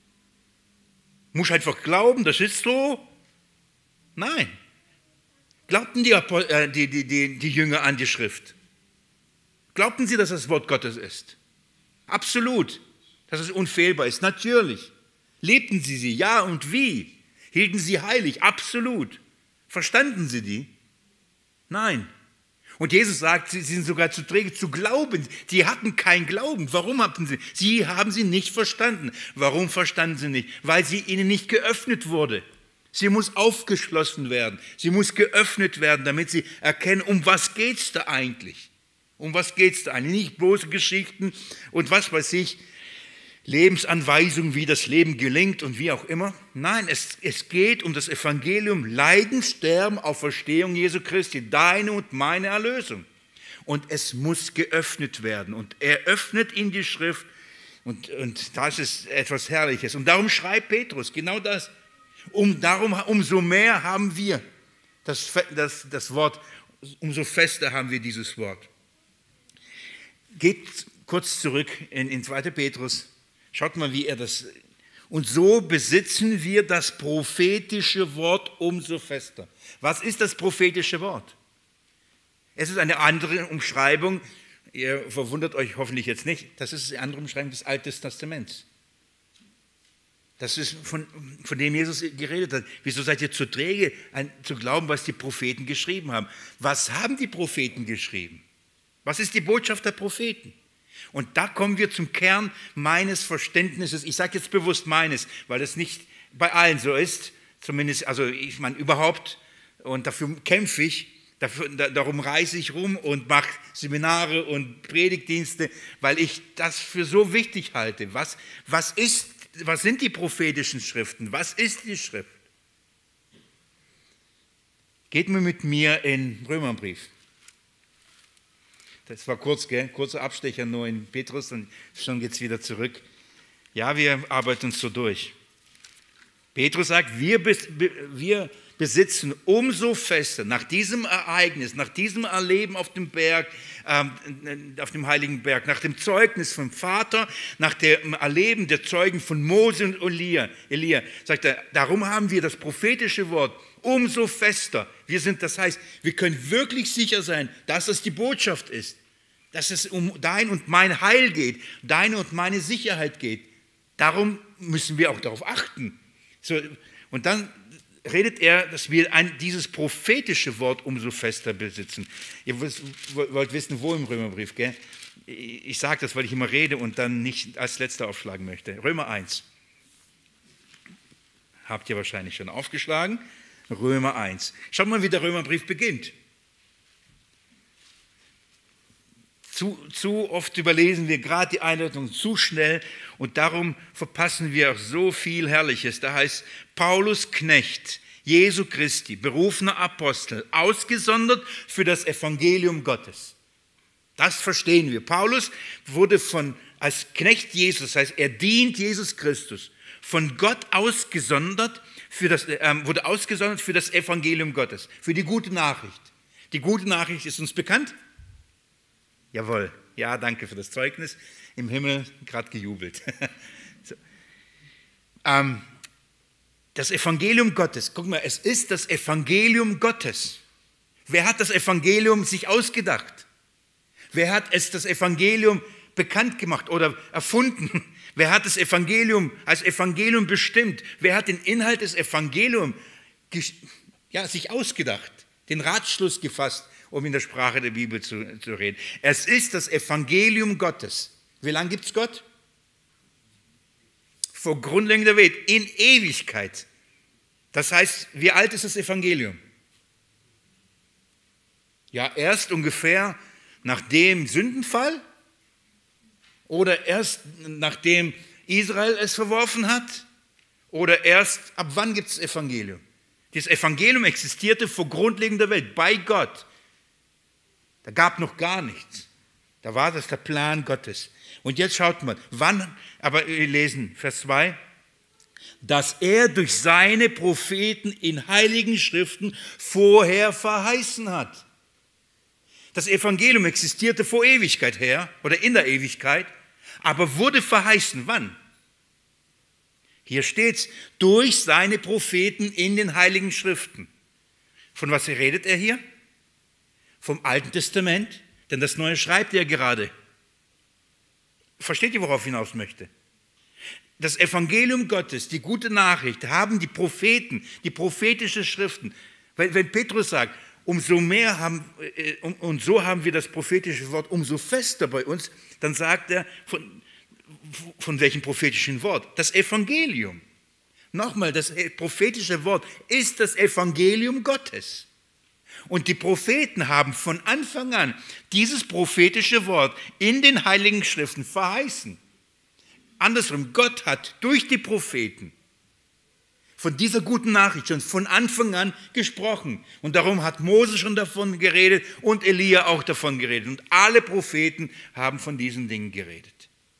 muss einfach glauben, das ist so. Nein. Glaubten die, die, die, die, die Jünger an die Schrift? Glaubten sie, dass das Wort Gottes ist? Absolut. Dass es unfehlbar ist? Natürlich. Lebten sie sie? Ja, und wie? Hielten sie heilig? Absolut. Verstanden sie die? Nein. Und Jesus sagt, sie sind sogar zu träge zu glauben. Die hatten keinen Glauben. Warum hatten sie? Sie haben sie nicht verstanden. Warum verstanden sie nicht? Weil sie ihnen nicht geöffnet wurde. Sie muss aufgeschlossen werden. Sie muss geöffnet werden, damit sie erkennen, um was geht es da eigentlich? Um was geht es da eigentlich? Nicht bloße Geschichten und was weiß ich, Lebensanweisungen, wie das Leben gelingt und wie auch immer. Nein, es, es geht um das Evangelium, Leiden, Sterben, Auferstehung Jesu Christi, deine und meine Erlösung. Und es muss geöffnet werden. Und er öffnet in die Schrift und, und das ist etwas Herrliches. Und darum schreibt Petrus genau das. Um, darum, umso mehr haben wir das, das, das Wort, umso fester haben wir dieses Wort. Geht kurz zurück in, in zweiten Petrus. Schaut mal, wie er das... Und so besitzen wir das prophetische Wort umso fester. Was ist das prophetische Wort? Es ist eine andere Umschreibung, ihr verwundert euch hoffentlich jetzt nicht, das ist eine andere Umschreibung des Alten Testaments. Das ist von, von dem Jesus geredet hat. Wieso seid ihr zu träge, ein, zu glauben, was die Propheten geschrieben haben? Was haben die Propheten geschrieben? Was ist die Botschaft der Propheten? Und da kommen wir zum Kern meines Verständnisses. Ich sage jetzt bewusst meines, weil das nicht bei allen so ist. Zumindest, also ich meine überhaupt, und dafür kämpfe ich, dafür, da, darum reise ich rum und mache Seminare und Predigtdienste, weil ich das für so wichtig halte. Was, was, ist, was sind die prophetischen Schriften? Was ist die Schrift? Geht mir mit mir in Römerbrief. Das war kurz, gell? Kurzer Abstecher nur in Petrus und schon geht es wieder zurück. Ja, wir arbeiten uns so durch. Petrus sagt, wir, wir besitzen umso fester nach diesem Ereignis, nach diesem Erleben auf dem Berg, äh, auf dem heiligen Berg, nach dem Zeugnis vom Vater, nach dem Erleben der Zeugen von Mose und Elia, Elia, sagt er, darum haben wir das prophetische Wort umso fester. Wir sind, das heißt, wir können wirklich sicher sein, dass es die Botschaft ist, dass es um dein und mein Heil geht, deine und meine Sicherheit geht. Darum müssen wir auch darauf achten. So, und dann redet er, dass wir ein, dieses prophetische Wort umso fester besitzen. Ihr wollt wissen, wo im Römerbrief, gell? Ich sage das, weil ich immer rede und dann nicht als letzter aufschlagen möchte. Römer eins. Habt ihr wahrscheinlich schon aufgeschlagen. Römer eins. Schaut mal, wie der Römerbrief beginnt. Zu, zu oft überlesen wir gerade die Einleitung zu schnell und darum verpassen wir auch so viel Herrliches. Da heißt Paulus Knecht, Jesu Christi, berufener Apostel, ausgesondert für das Evangelium Gottes. Das verstehen wir. Paulus wurde von, als Knecht Jesus, das heißt, er dient Jesus Christus, von Gott ausgesondert, für das, äh, wurde ausgesondert für das Evangelium Gottes, für die gute Nachricht. Die gute Nachricht ist uns bekannt? Jawohl, ja, danke für das Zeugnis. Im Himmel gerade gejubelt. So. Ähm, das Evangelium Gottes, guck mal, es ist das Evangelium Gottes. Wer hat das Evangelium sich ausgedacht? Wer hat es das Evangelium bekannt gemacht oder erfunden? Wer hat das Evangelium als Evangelium bestimmt? Wer hat den Inhalt des Evangeliums ja, sich ausgedacht, den Ratschluss gefasst, um in der Sprache der Bibel zu, zu reden? Es ist das Evangelium Gottes. Wie lange gibt es Gott? Vor Grundlegung der Welt, in Ewigkeit. Das heißt, wie alt ist das Evangelium? Ja, erst ungefähr nach dem Sündenfall oder erst nachdem Israel es verworfen hat oder erst, ab wann gibt es Evangelium? Das Evangelium existierte vor Grundlegung der Welt, bei Gott. Da gab noch gar nichts. Da war das der Plan Gottes. Und jetzt schaut mal, wann, aber wir lesen Vers zwei, dass er durch seine Propheten in heiligen Schriften vorher verheißen hat. Das Evangelium existierte vor Ewigkeit her oder in der Ewigkeit, aber wurde verheißen. Wann? Hier steht es, durch seine Propheten in den heiligen Schriften. Von was redet er hier? Vom Alten Testament, denn das Neue schreibt er gerade. Versteht ihr, worauf ich hinaus möchte? Das Evangelium Gottes, die gute Nachricht, haben die Propheten, die prophetischen Schriften. Wenn, wenn Petrus sagt, umso mehr haben, äh, um, und so haben wir das prophetische Wort umso fester bei uns, dann sagt er, von, von welchem prophetischen Wort? Das Evangelium. Nochmal, das prophetische Wort ist das Evangelium Gottes. Und die Propheten haben von Anfang an dieses prophetische Wort in den Heiligen Schriften verheißen. Andersrum, Gott hat durch die Propheten von dieser guten Nachricht schon von Anfang an gesprochen. Und darum hat Mose schon davon geredet und Elia auch davon geredet. Und alle Propheten haben von diesen Dingen geredet.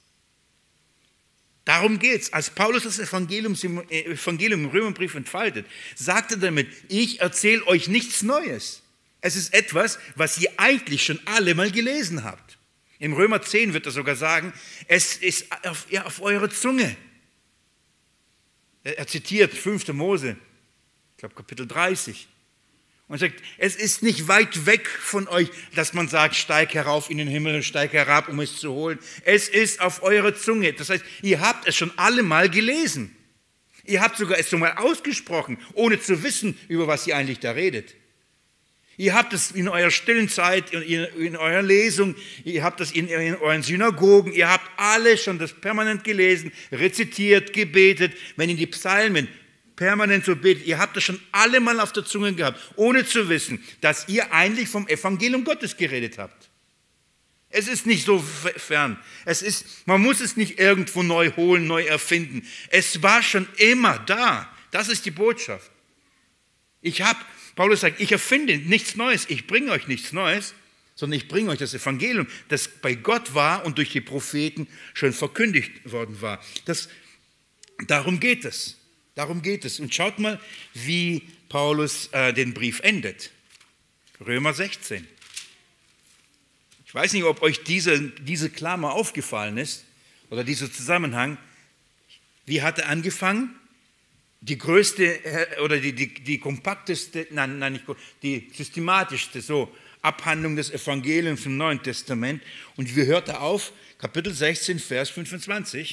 Darum geht es. Als Paulus das Evangelium, Evangelium im Römerbrief entfaltet, sagt er damit, ich erzähle euch nichts Neues. Es ist etwas, was ihr eigentlich schon alle mal gelesen habt. Im Römer zehn wird er sogar sagen, es ist auf, ja, auf eure Zunge. Er, er zitiert fünfte Mose, ich glaube Kapitel dreißig. Und sagt, es ist nicht weit weg von euch, dass man sagt, steig herauf in den Himmel, steig herab, um es zu holen. Es ist auf eure Zunge. Das heißt, ihr habt es schon alle mal gelesen. Ihr habt sogar es schon mal ausgesprochen, ohne zu wissen, über was ihr eigentlich da redet. Ihr habt es in eurer stillen Zeit, in, in eurer Lesung, ihr habt es in, in euren Synagogen, ihr habt alle schon das permanent gelesen, rezitiert, gebetet, wenn in die Psalmen permanent so betet. Ihr habt das schon alle mal auf der Zunge gehabt, ohne zu wissen, dass ihr eigentlich vom Evangelium Gottes geredet habt. Es ist nicht so fern. Es ist, man muss es nicht irgendwo neu holen, neu erfinden. Es war schon immer da. Das ist die Botschaft. Ich habe, Paulus sagt, ich erfinde nichts Neues. Ich bringe euch nichts Neues, sondern ich bringe euch das Evangelium, das bei Gott war und durch die Propheten schon verkündigt worden war. Das, darum geht es. Darum geht es. Und schaut mal, wie Paulus äh, den Brief endet. Römer sechzehn. Ich weiß nicht, ob euch diese, diese Klammer aufgefallen ist oder dieser Zusammenhang. Wie hat er angefangen? Die größte äh, oder die, die, die kompakteste, nein, nein, nicht, die systematischste so, Abhandlung des Evangeliums im Neuen Testament. Und wie hört er auf? Kapitel sechzehn, Vers fünfundzwanzig.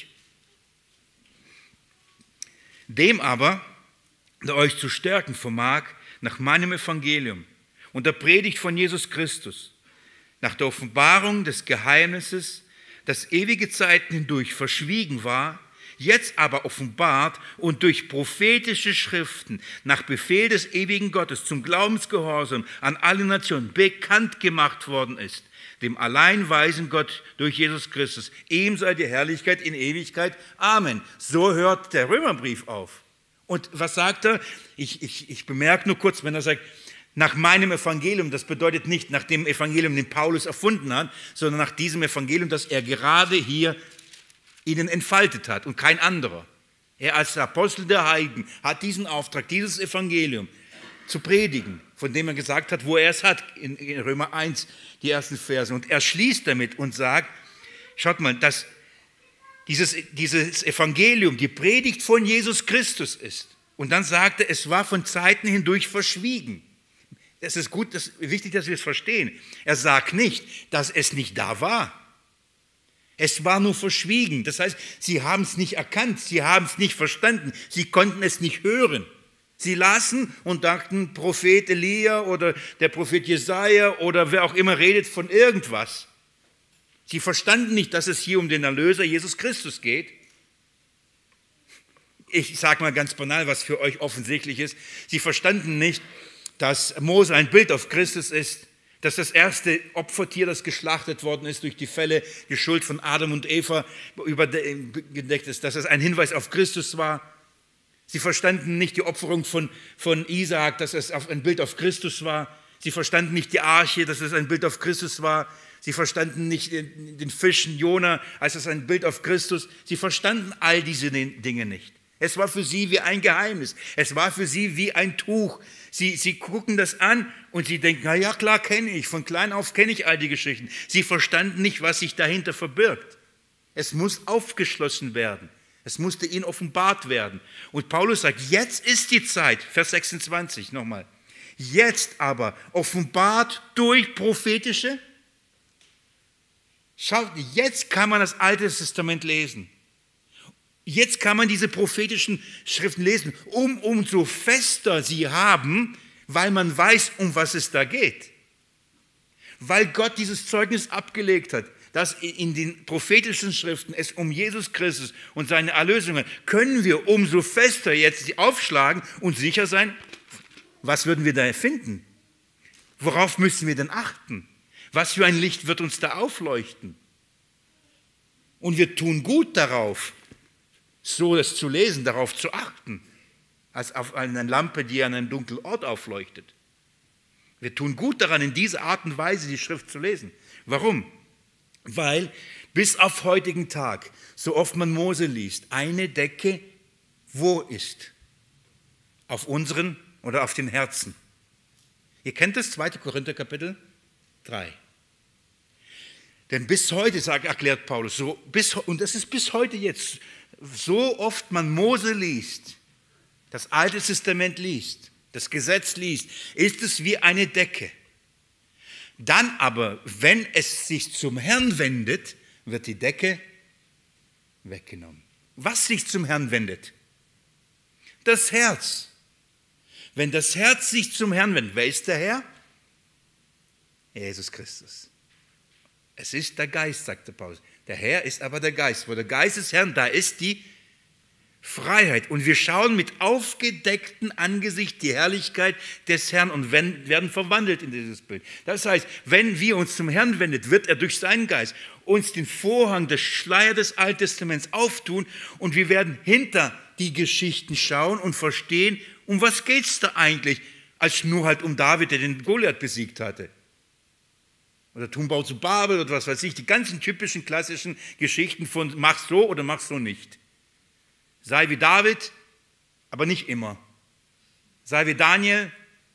Dem aber, der euch zu stärken vermag, nach meinem Evangelium und der Predigt von Jesus Christus, nach der Offenbarung des Geheimnisses, das ewige Zeiten hindurch verschwiegen war, jetzt aber offenbart und durch prophetische Schriften nach Befehl des ewigen Gottes zum Glaubensgehorsam an alle Nationen bekannt gemacht worden ist, dem allein weisen Gott durch Jesus Christus. Ihm sei die Herrlichkeit in Ewigkeit. Amen. So hört der Römerbrief auf. Und was sagt er? Ich, ich, ich bemerke nur kurz, wenn er sagt, nach meinem Evangelium, das bedeutet nicht nach dem Evangelium, den Paulus erfunden hat, sondern nach diesem Evangelium, das er gerade hier ihnen entfaltet hat und kein anderer. Er als Apostel der Heiden hat diesen Auftrag, dieses Evangelium zu predigen, von dem er gesagt hat, wo er es hat, in, in Römer eins, die ersten Verse. Und er schließt damit und sagt, schaut mal, dass dieses, dieses Evangelium die Predigt von Jesus Christus ist. Und dann sagt er, es war von Zeiten hindurch verschwiegen. Es ist gut, das ist wichtig, dass wir es verstehen. Er sagt nicht, dass es nicht da war. Es war nur verschwiegen. Das heißt, sie haben es nicht erkannt, sie haben es nicht verstanden, sie konnten es nicht hören. Sie lasen und dachten, Prophet Elia oder der Prophet Jesaja oder wer auch immer redet von irgendwas. Sie verstanden nicht, dass es hier um den Erlöser Jesus Christus geht. Ich sage mal ganz banal, was für euch offensichtlich ist. Sie verstanden nicht, dass Mose ein Bild auf Christus ist, dass das erste Opfertier, das geschlachtet worden ist durch die Fälle, die Schuld von Adam und Eva überdeckt ist, dass es ein Hinweis auf Christus war. Sie verstanden nicht die Opferung von, von Isaak, dass es ein Bild auf Christus war. Sie verstanden nicht die Arche, dass es ein Bild auf Christus war. Sie verstanden nicht den Fischen Jona, als es ein Bild auf Christus. Sie verstanden all diese Dinge nicht. Es war für sie wie ein Geheimnis. Es war für sie wie ein Tuch. Sie, sie gucken das an und sie denken, na ja, klar, kenne ich. Von klein auf kenne ich all die Geschichten. Sie verstanden nicht, was sich dahinter verbirgt. Es muss aufgeschlossen werden. Es musste ihnen offenbart werden. Und Paulus sagt, jetzt ist die Zeit, Vers sechsundzwanzig nochmal, jetzt aber offenbart durch prophetische. Schaut, jetzt kann man das Alte Testament lesen. Jetzt kann man diese prophetischen Schriften lesen, um umso fester sie haben, weil man weiß, um was es da geht. Weil Gott dieses Zeugnis abgelegt hat, dass in den prophetischen Schriften es um Jesus Christus und seine Erlösung geht, können wir umso fester jetzt sie aufschlagen und sicher sein, was würden wir da finden? Worauf müssen wir denn achten? Was für ein Licht wird uns da aufleuchten? Und wir tun gut darauf, so das zu lesen, darauf zu achten, als auf eine Lampe, die an einem dunklen Ort aufleuchtet. Wir tun gut daran, in dieser Art und Weise die Schrift zu lesen. Warum? Weil bis auf heutigen Tag, so oft man Mose liest, eine Decke wo ist? Auf unseren oder auf den Herzen. Ihr kennt das, zweite Korinther Kapitel drei. Denn bis heute, sagt, erklärt Paulus, so bis, und das ist bis heute jetzt, so oft man Mose liest, das Alte Testament liest, das Gesetz liest, ist es wie eine Decke. Dann aber, wenn es sich zum Herrn wendet, wird die Decke weggenommen. Was sich zum Herrn wendet? Das Herz. Wenn das Herz sich zum Herrn wendet, wer ist der Herr? Jesus Christus. Es ist der Geist, sagte Paulus. Der Herr ist aber der Geist. Wo der Geist des Herrn, da ist die Freiheit. Und wir schauen mit aufgedecktem Angesicht die Herrlichkeit des Herrn und werden verwandelt in dieses Bild. Das heißt, wenn wir uns zum Herrn wendet, wird er durch seinen Geist uns den Vorhang des Schleier des Alten Testaments auftun und wir werden hinter die Geschichten schauen und verstehen, um was geht es da eigentlich, als nur halt um David, der den Goliath besiegt hatte. Oder Turmbau zu Babel oder was weiß ich, die ganzen typischen klassischen Geschichten von mach so oder mach so nicht. Sei wie David, aber nicht immer. Sei wie Daniel,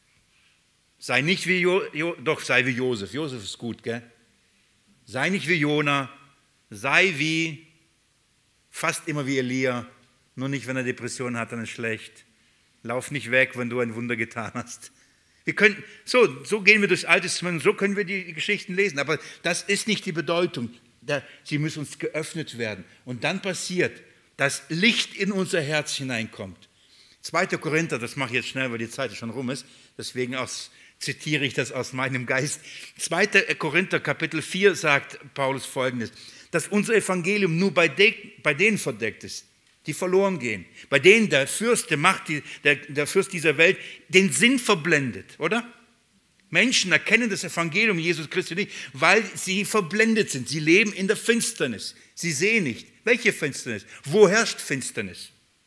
sei nicht wie jo, jo, doch sei wie Josef. Josef ist gut, gell? Sei nicht wie Jona, sei wie fast immer wie Elia, nur nicht, wenn er Depressionen hat, dann ist schlecht. Lauf nicht weg, wenn du ein Wunder getan hast. Wir können, so, so gehen wir durchs Alte Testament, so können wir die Geschichten lesen, aber das ist nicht die Bedeutung. Sie müssen uns geöffnet werden. Und dann passiert, dass Licht in unser Herz hineinkommt. zweiter Korinther, das mache ich jetzt schnell, weil die Zeit schon rum ist, deswegen aus, zitiere ich das aus meinem Geist. zweiter Korinther, Kapitel vier, sagt Paulus Folgendes, dass unser Evangelium nur bei, de, bei denen verdeckt ist, die verloren gehen, bei denen der Fürst, der Macht, der, der Fürst dieser Welt den Sinn verblendet, oder? Menschen erkennen das Evangelium Jesus Christus nicht, weil sie verblendet sind. Sie leben in der Finsternis. Sie sehen nicht. Welche Finsternis? Wo herrscht Finsternis?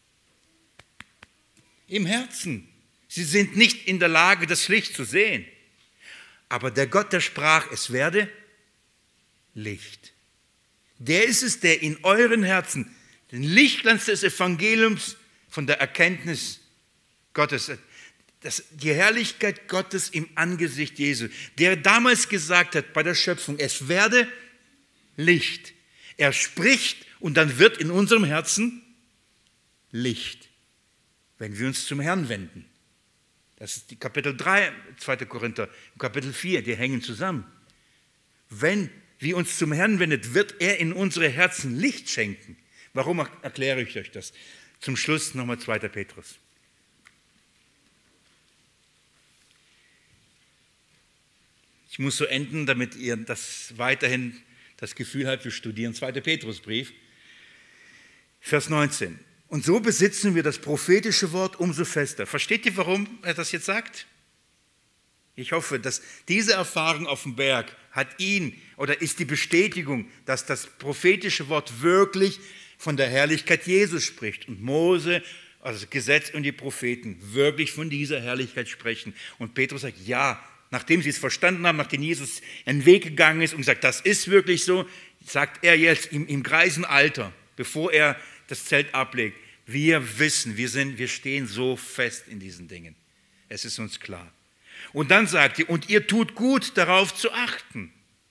Im Herzen. Sie sind nicht in der Lage, das Licht zu sehen. Aber der Gott, der sprach, es werde Licht. Der ist es, der in euren Herzen den Lichtglanz des Evangeliums von der Erkenntnis Gottes, das, die Herrlichkeit Gottes im Angesicht Jesu, der damals gesagt hat bei der Schöpfung, es werde Licht. Er spricht und dann wird in unserem Herzen Licht, wenn wir uns zum Herrn wenden. Das ist die Kapitel drei, zweiter Korinther, Kapitel vier, die hängen zusammen. Wenn wir uns zum Herrn wendet, wird er in unsere Herzen Licht schenken. Warum erkläre ich euch das? Zum Schluss nochmal zweiter Petrus. Ich muss so enden, damit ihr das weiterhin das Gefühl habt, wir studieren zweiter Petrusbrief. Vers neunzehn. Und so besitzen wir das prophetische Wort umso fester. Versteht ihr, warum er das jetzt sagt? Ich hoffe, dass diese Erfahrung auf dem Berg hat ihn oder ist die Bestätigung, dass das prophetische Wort wirklich von der Herrlichkeit Jesus spricht und Mose, also das Gesetz und die Propheten wirklich von dieser Herrlichkeit sprechen. Und Petrus sagt, ja, nachdem sie es verstanden haben, nachdem Jesus einen Weg gegangen ist und gesagt, das ist wirklich so, sagt er jetzt im, im greisen Alter, bevor er das Zelt ablegt, wir wissen, wir, sind, wir stehen so fest in diesen Dingen. Es ist uns klar. Und dann sagt er, und ihr tut gut, darauf zu achten.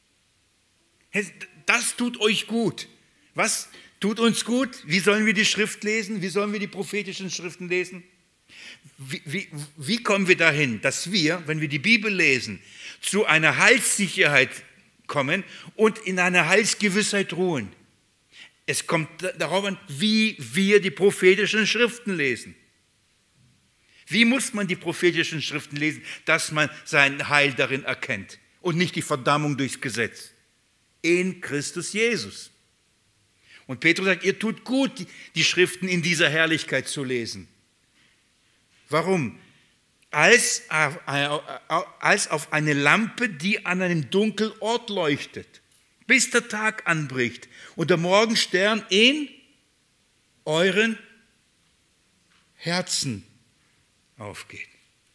Das tut euch gut. Was tut uns gut? Wie sollen wir die Schrift lesen? Wie sollen wir die prophetischen Schriften lesen? Wie, wie, wie kommen wir dahin, dass wir, wenn wir die Bibel lesen, zu einer Heilssicherheit kommen und in einer Heilsgewissheit ruhen? Es kommt darauf an, wie wir die prophetischen Schriften lesen. Wie muss man die prophetischen Schriften lesen, dass man sein Heil darin erkennt und nicht die Verdammung durchs Gesetz? In Christus Jesus. Und Petrus sagt, ihr tut gut, die Schriften in dieser Herrlichkeit zu lesen. Warum? Als, als auf eine Lampe, die an einem dunklen Ort leuchtet, bis der Tag anbricht und der Morgenstern in euren Herzen aufgeht.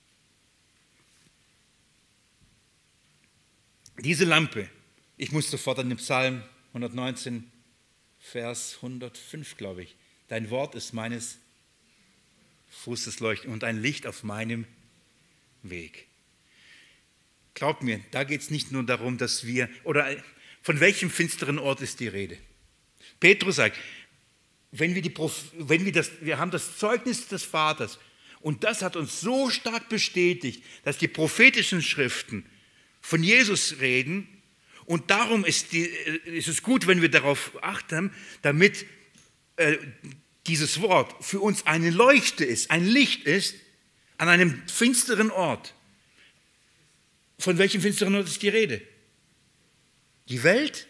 Diese Lampe, ich muss sofort an den Psalm hundertneunzehn, Vers hundertfünf, glaube ich. Dein Wort ist meines Fußes Leuchten und ein Licht auf meinem Weg. Glaubt mir, da geht es nicht nur darum, dass wir, oder von welchem finsteren Ort ist die Rede? Petrus sagt, wenn wir, die, wenn wir, das, wir haben das Zeugnis des Vaters und das hat uns so stark bestätigt, dass die prophetischen Schriften von Jesus reden und darum ist, die, ist es gut, wenn wir darauf achten, damit äh, dieses Wort für uns eine Leuchte ist, ein Licht ist an einem finsteren Ort. Von welchem finsteren Ort ist die Rede? Die Welt?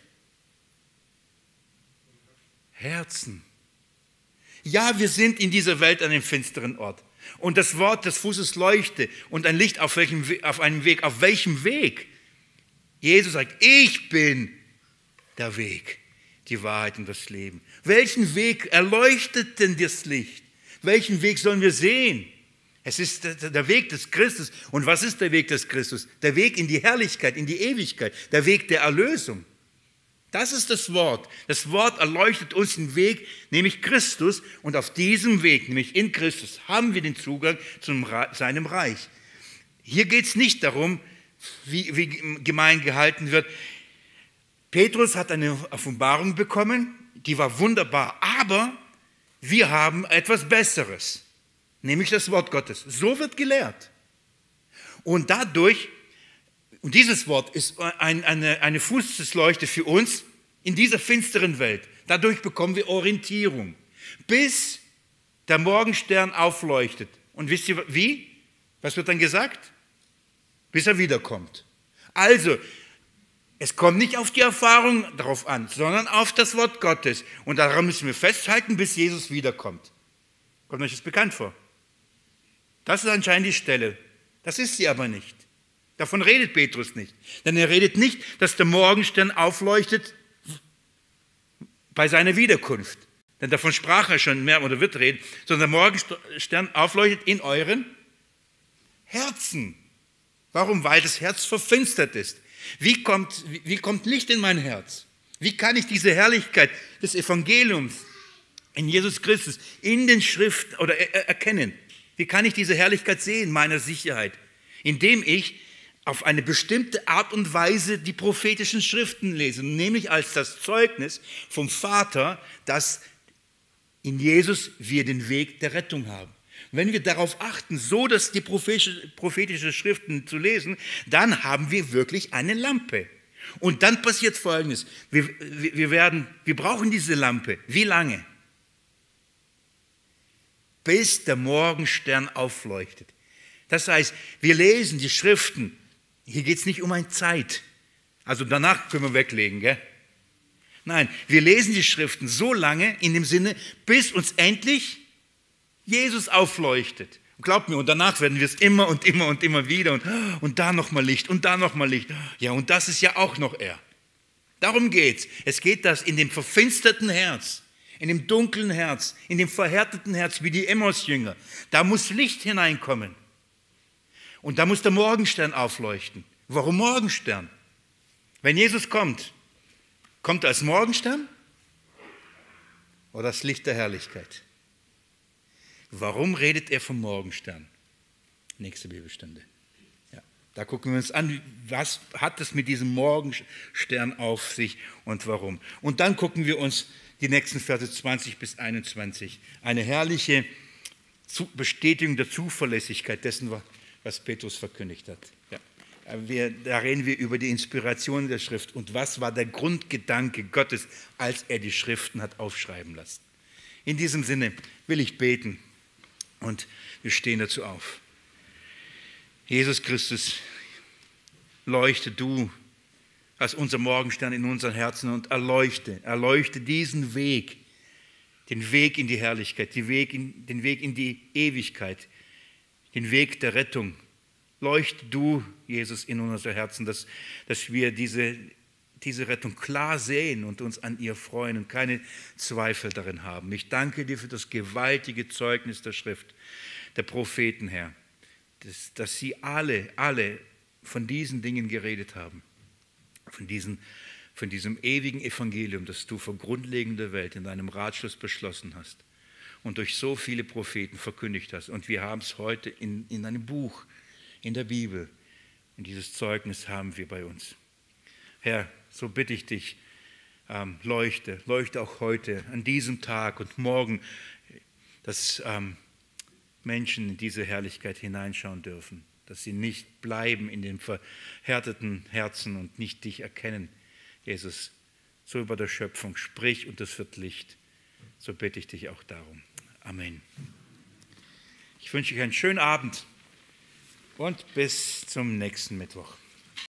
Herzen. Ja, wir sind in dieser Welt an einem finsteren Ort. Und das Wort des Fußes Leuchte und ein Licht auf, welchem, auf einem Weg. Auf welchem Weg? Jesus sagt, ich bin der Weg, die Wahrheit und das Leben. Welchen Weg erleuchtet denn das Licht? Welchen Weg sollen wir sehen? Es ist der Weg des Christus. Und was ist der Weg des Christus? Der Weg in die Herrlichkeit, in die Ewigkeit, der Weg der Erlösung. Das ist das Wort. Das Wort erleuchtet uns den Weg, nämlich Christus. Und auf diesem Weg, nämlich in Christus, haben wir den Zugang zu seinem Reich. Hier geht es nicht darum, wie, wie gemein gehalten wird. Petrus hat eine Offenbarung bekommen, die war wunderbar, aber wir haben etwas Besseres, nämlich das Wort Gottes. So wird gelehrt. Und dadurch, und dieses Wort ist ein, eine, eine Fußleuchte für uns in dieser finsteren Welt. Dadurch bekommen wir Orientierung, bis der Morgenstern aufleuchtet. Und wisst ihr wie? Was wird dann gesagt? Bis er wiederkommt. Also, es kommt nicht auf die Erfahrung darauf an, sondern auf das Wort Gottes. Und daran müssen wir festhalten, bis Jesus wiederkommt. Kommt euch das bekannt vor? Das ist anscheinend die Stelle. Das ist sie aber nicht. Davon redet Petrus nicht. Denn er redet nicht, dass der Morgenstern aufleuchtet bei seiner Wiederkunft. Denn davon sprach er schon mehr oder wird reden. Sondern der Morgenstern aufleuchtet in euren Herzen. Warum? Weil das Herz verfinstert ist. Wie kommt, wie kommt Licht in mein Herz? Wie kann ich diese Herrlichkeit des Evangeliums in Jesus Christus in den Schriften oder er, erkennen? Wie kann ich diese Herrlichkeit sehen, meiner Sicherheit? Indem ich auf eine bestimmte Art und Weise die prophetischen Schriften lese, nämlich als das Zeugnis vom Vater, dass in Jesus wir den Weg der Rettung haben. Wenn wir darauf achten, so dass die prophetischen Schriften zu lesen, dann haben wir wirklich eine Lampe. Und dann passiert Folgendes. Wir, wir, werden, wir brauchen diese Lampe. Wie lange? Bis der Morgenstern aufleuchtet. Das heißt, wir lesen die Schriften. Hier geht es nicht um eine Zeit. Also danach können wir weglegen, gell? Nein, wir lesen die Schriften so lange in dem Sinne, bis uns endlich Jesus aufleuchtet. Glaubt mir, und danach werden wir es immer und immer und immer wieder und, und da nochmal Licht und da nochmal Licht. Ja, und das ist ja auch noch er. Darum geht's. Es geht das in dem verfinsterten Herz, in dem dunklen Herz, in dem verhärteten Herz wie die Emmaus-Jünger. Da muss Licht hineinkommen. Und da muss der Morgenstern aufleuchten. Warum Morgenstern? Wenn Jesus kommt, kommt er als Morgenstern oder das Licht der Herrlichkeit? Warum redet er vom Morgenstern? Nächste Bibelstunde. Ja, da gucken wir uns an, was hat es mit diesem Morgenstern auf sich und warum. Und dann gucken wir uns die nächsten Verse zwanzig bis einundzwanzig. Eine herrliche Bestätigung der Zuverlässigkeit dessen, was Petrus verkündigt hat. Ja. Wir, da reden wir über die Inspiration der Schrift und was war der Grundgedanke Gottes, als er die Schriften hat aufschreiben lassen. In diesem Sinne will ich beten und wir stehen dazu auf. Jesus Christus, leuchte du als unser Morgenstern in unseren Herzen und erleuchte, erleuchte diesen Weg, den Weg in die Herrlichkeit, den Weg in, den Weg in die Ewigkeit, den Weg der Rettung. Leuchte du, Jesus, in unser Herzen, dass, dass wir diese, diese Rettung klar sehen und uns an ihr freuen und keine Zweifel darin haben. Ich danke dir für das gewaltige Zeugnis der Schrift, der Propheten, Herr, dass, dass sie alle, alle von diesen Dingen geredet haben, von, diesen, von diesem ewigen Evangelium, das du vor Grundlegung der Welt in deinem Ratschluss beschlossen hast und durch so viele Propheten verkündigt hast. Und wir haben es heute in, in einem Buch, in der Bibel. Und dieses Zeugnis haben wir bei uns. Herr, so bitte ich dich, ähm, leuchte, leuchte auch heute, an diesem Tag und morgen, dass ähm, Menschen in diese Herrlichkeit hineinschauen dürfen, dass sie nicht bleiben in den verhärteten Herzen und nicht dich erkennen. Jesus, so über der Schöpfung, sprich und es wird Licht. So bitte ich dich auch darum. Amen. Ich wünsche euch einen schönen Abend und bis zum nächsten Mittwoch.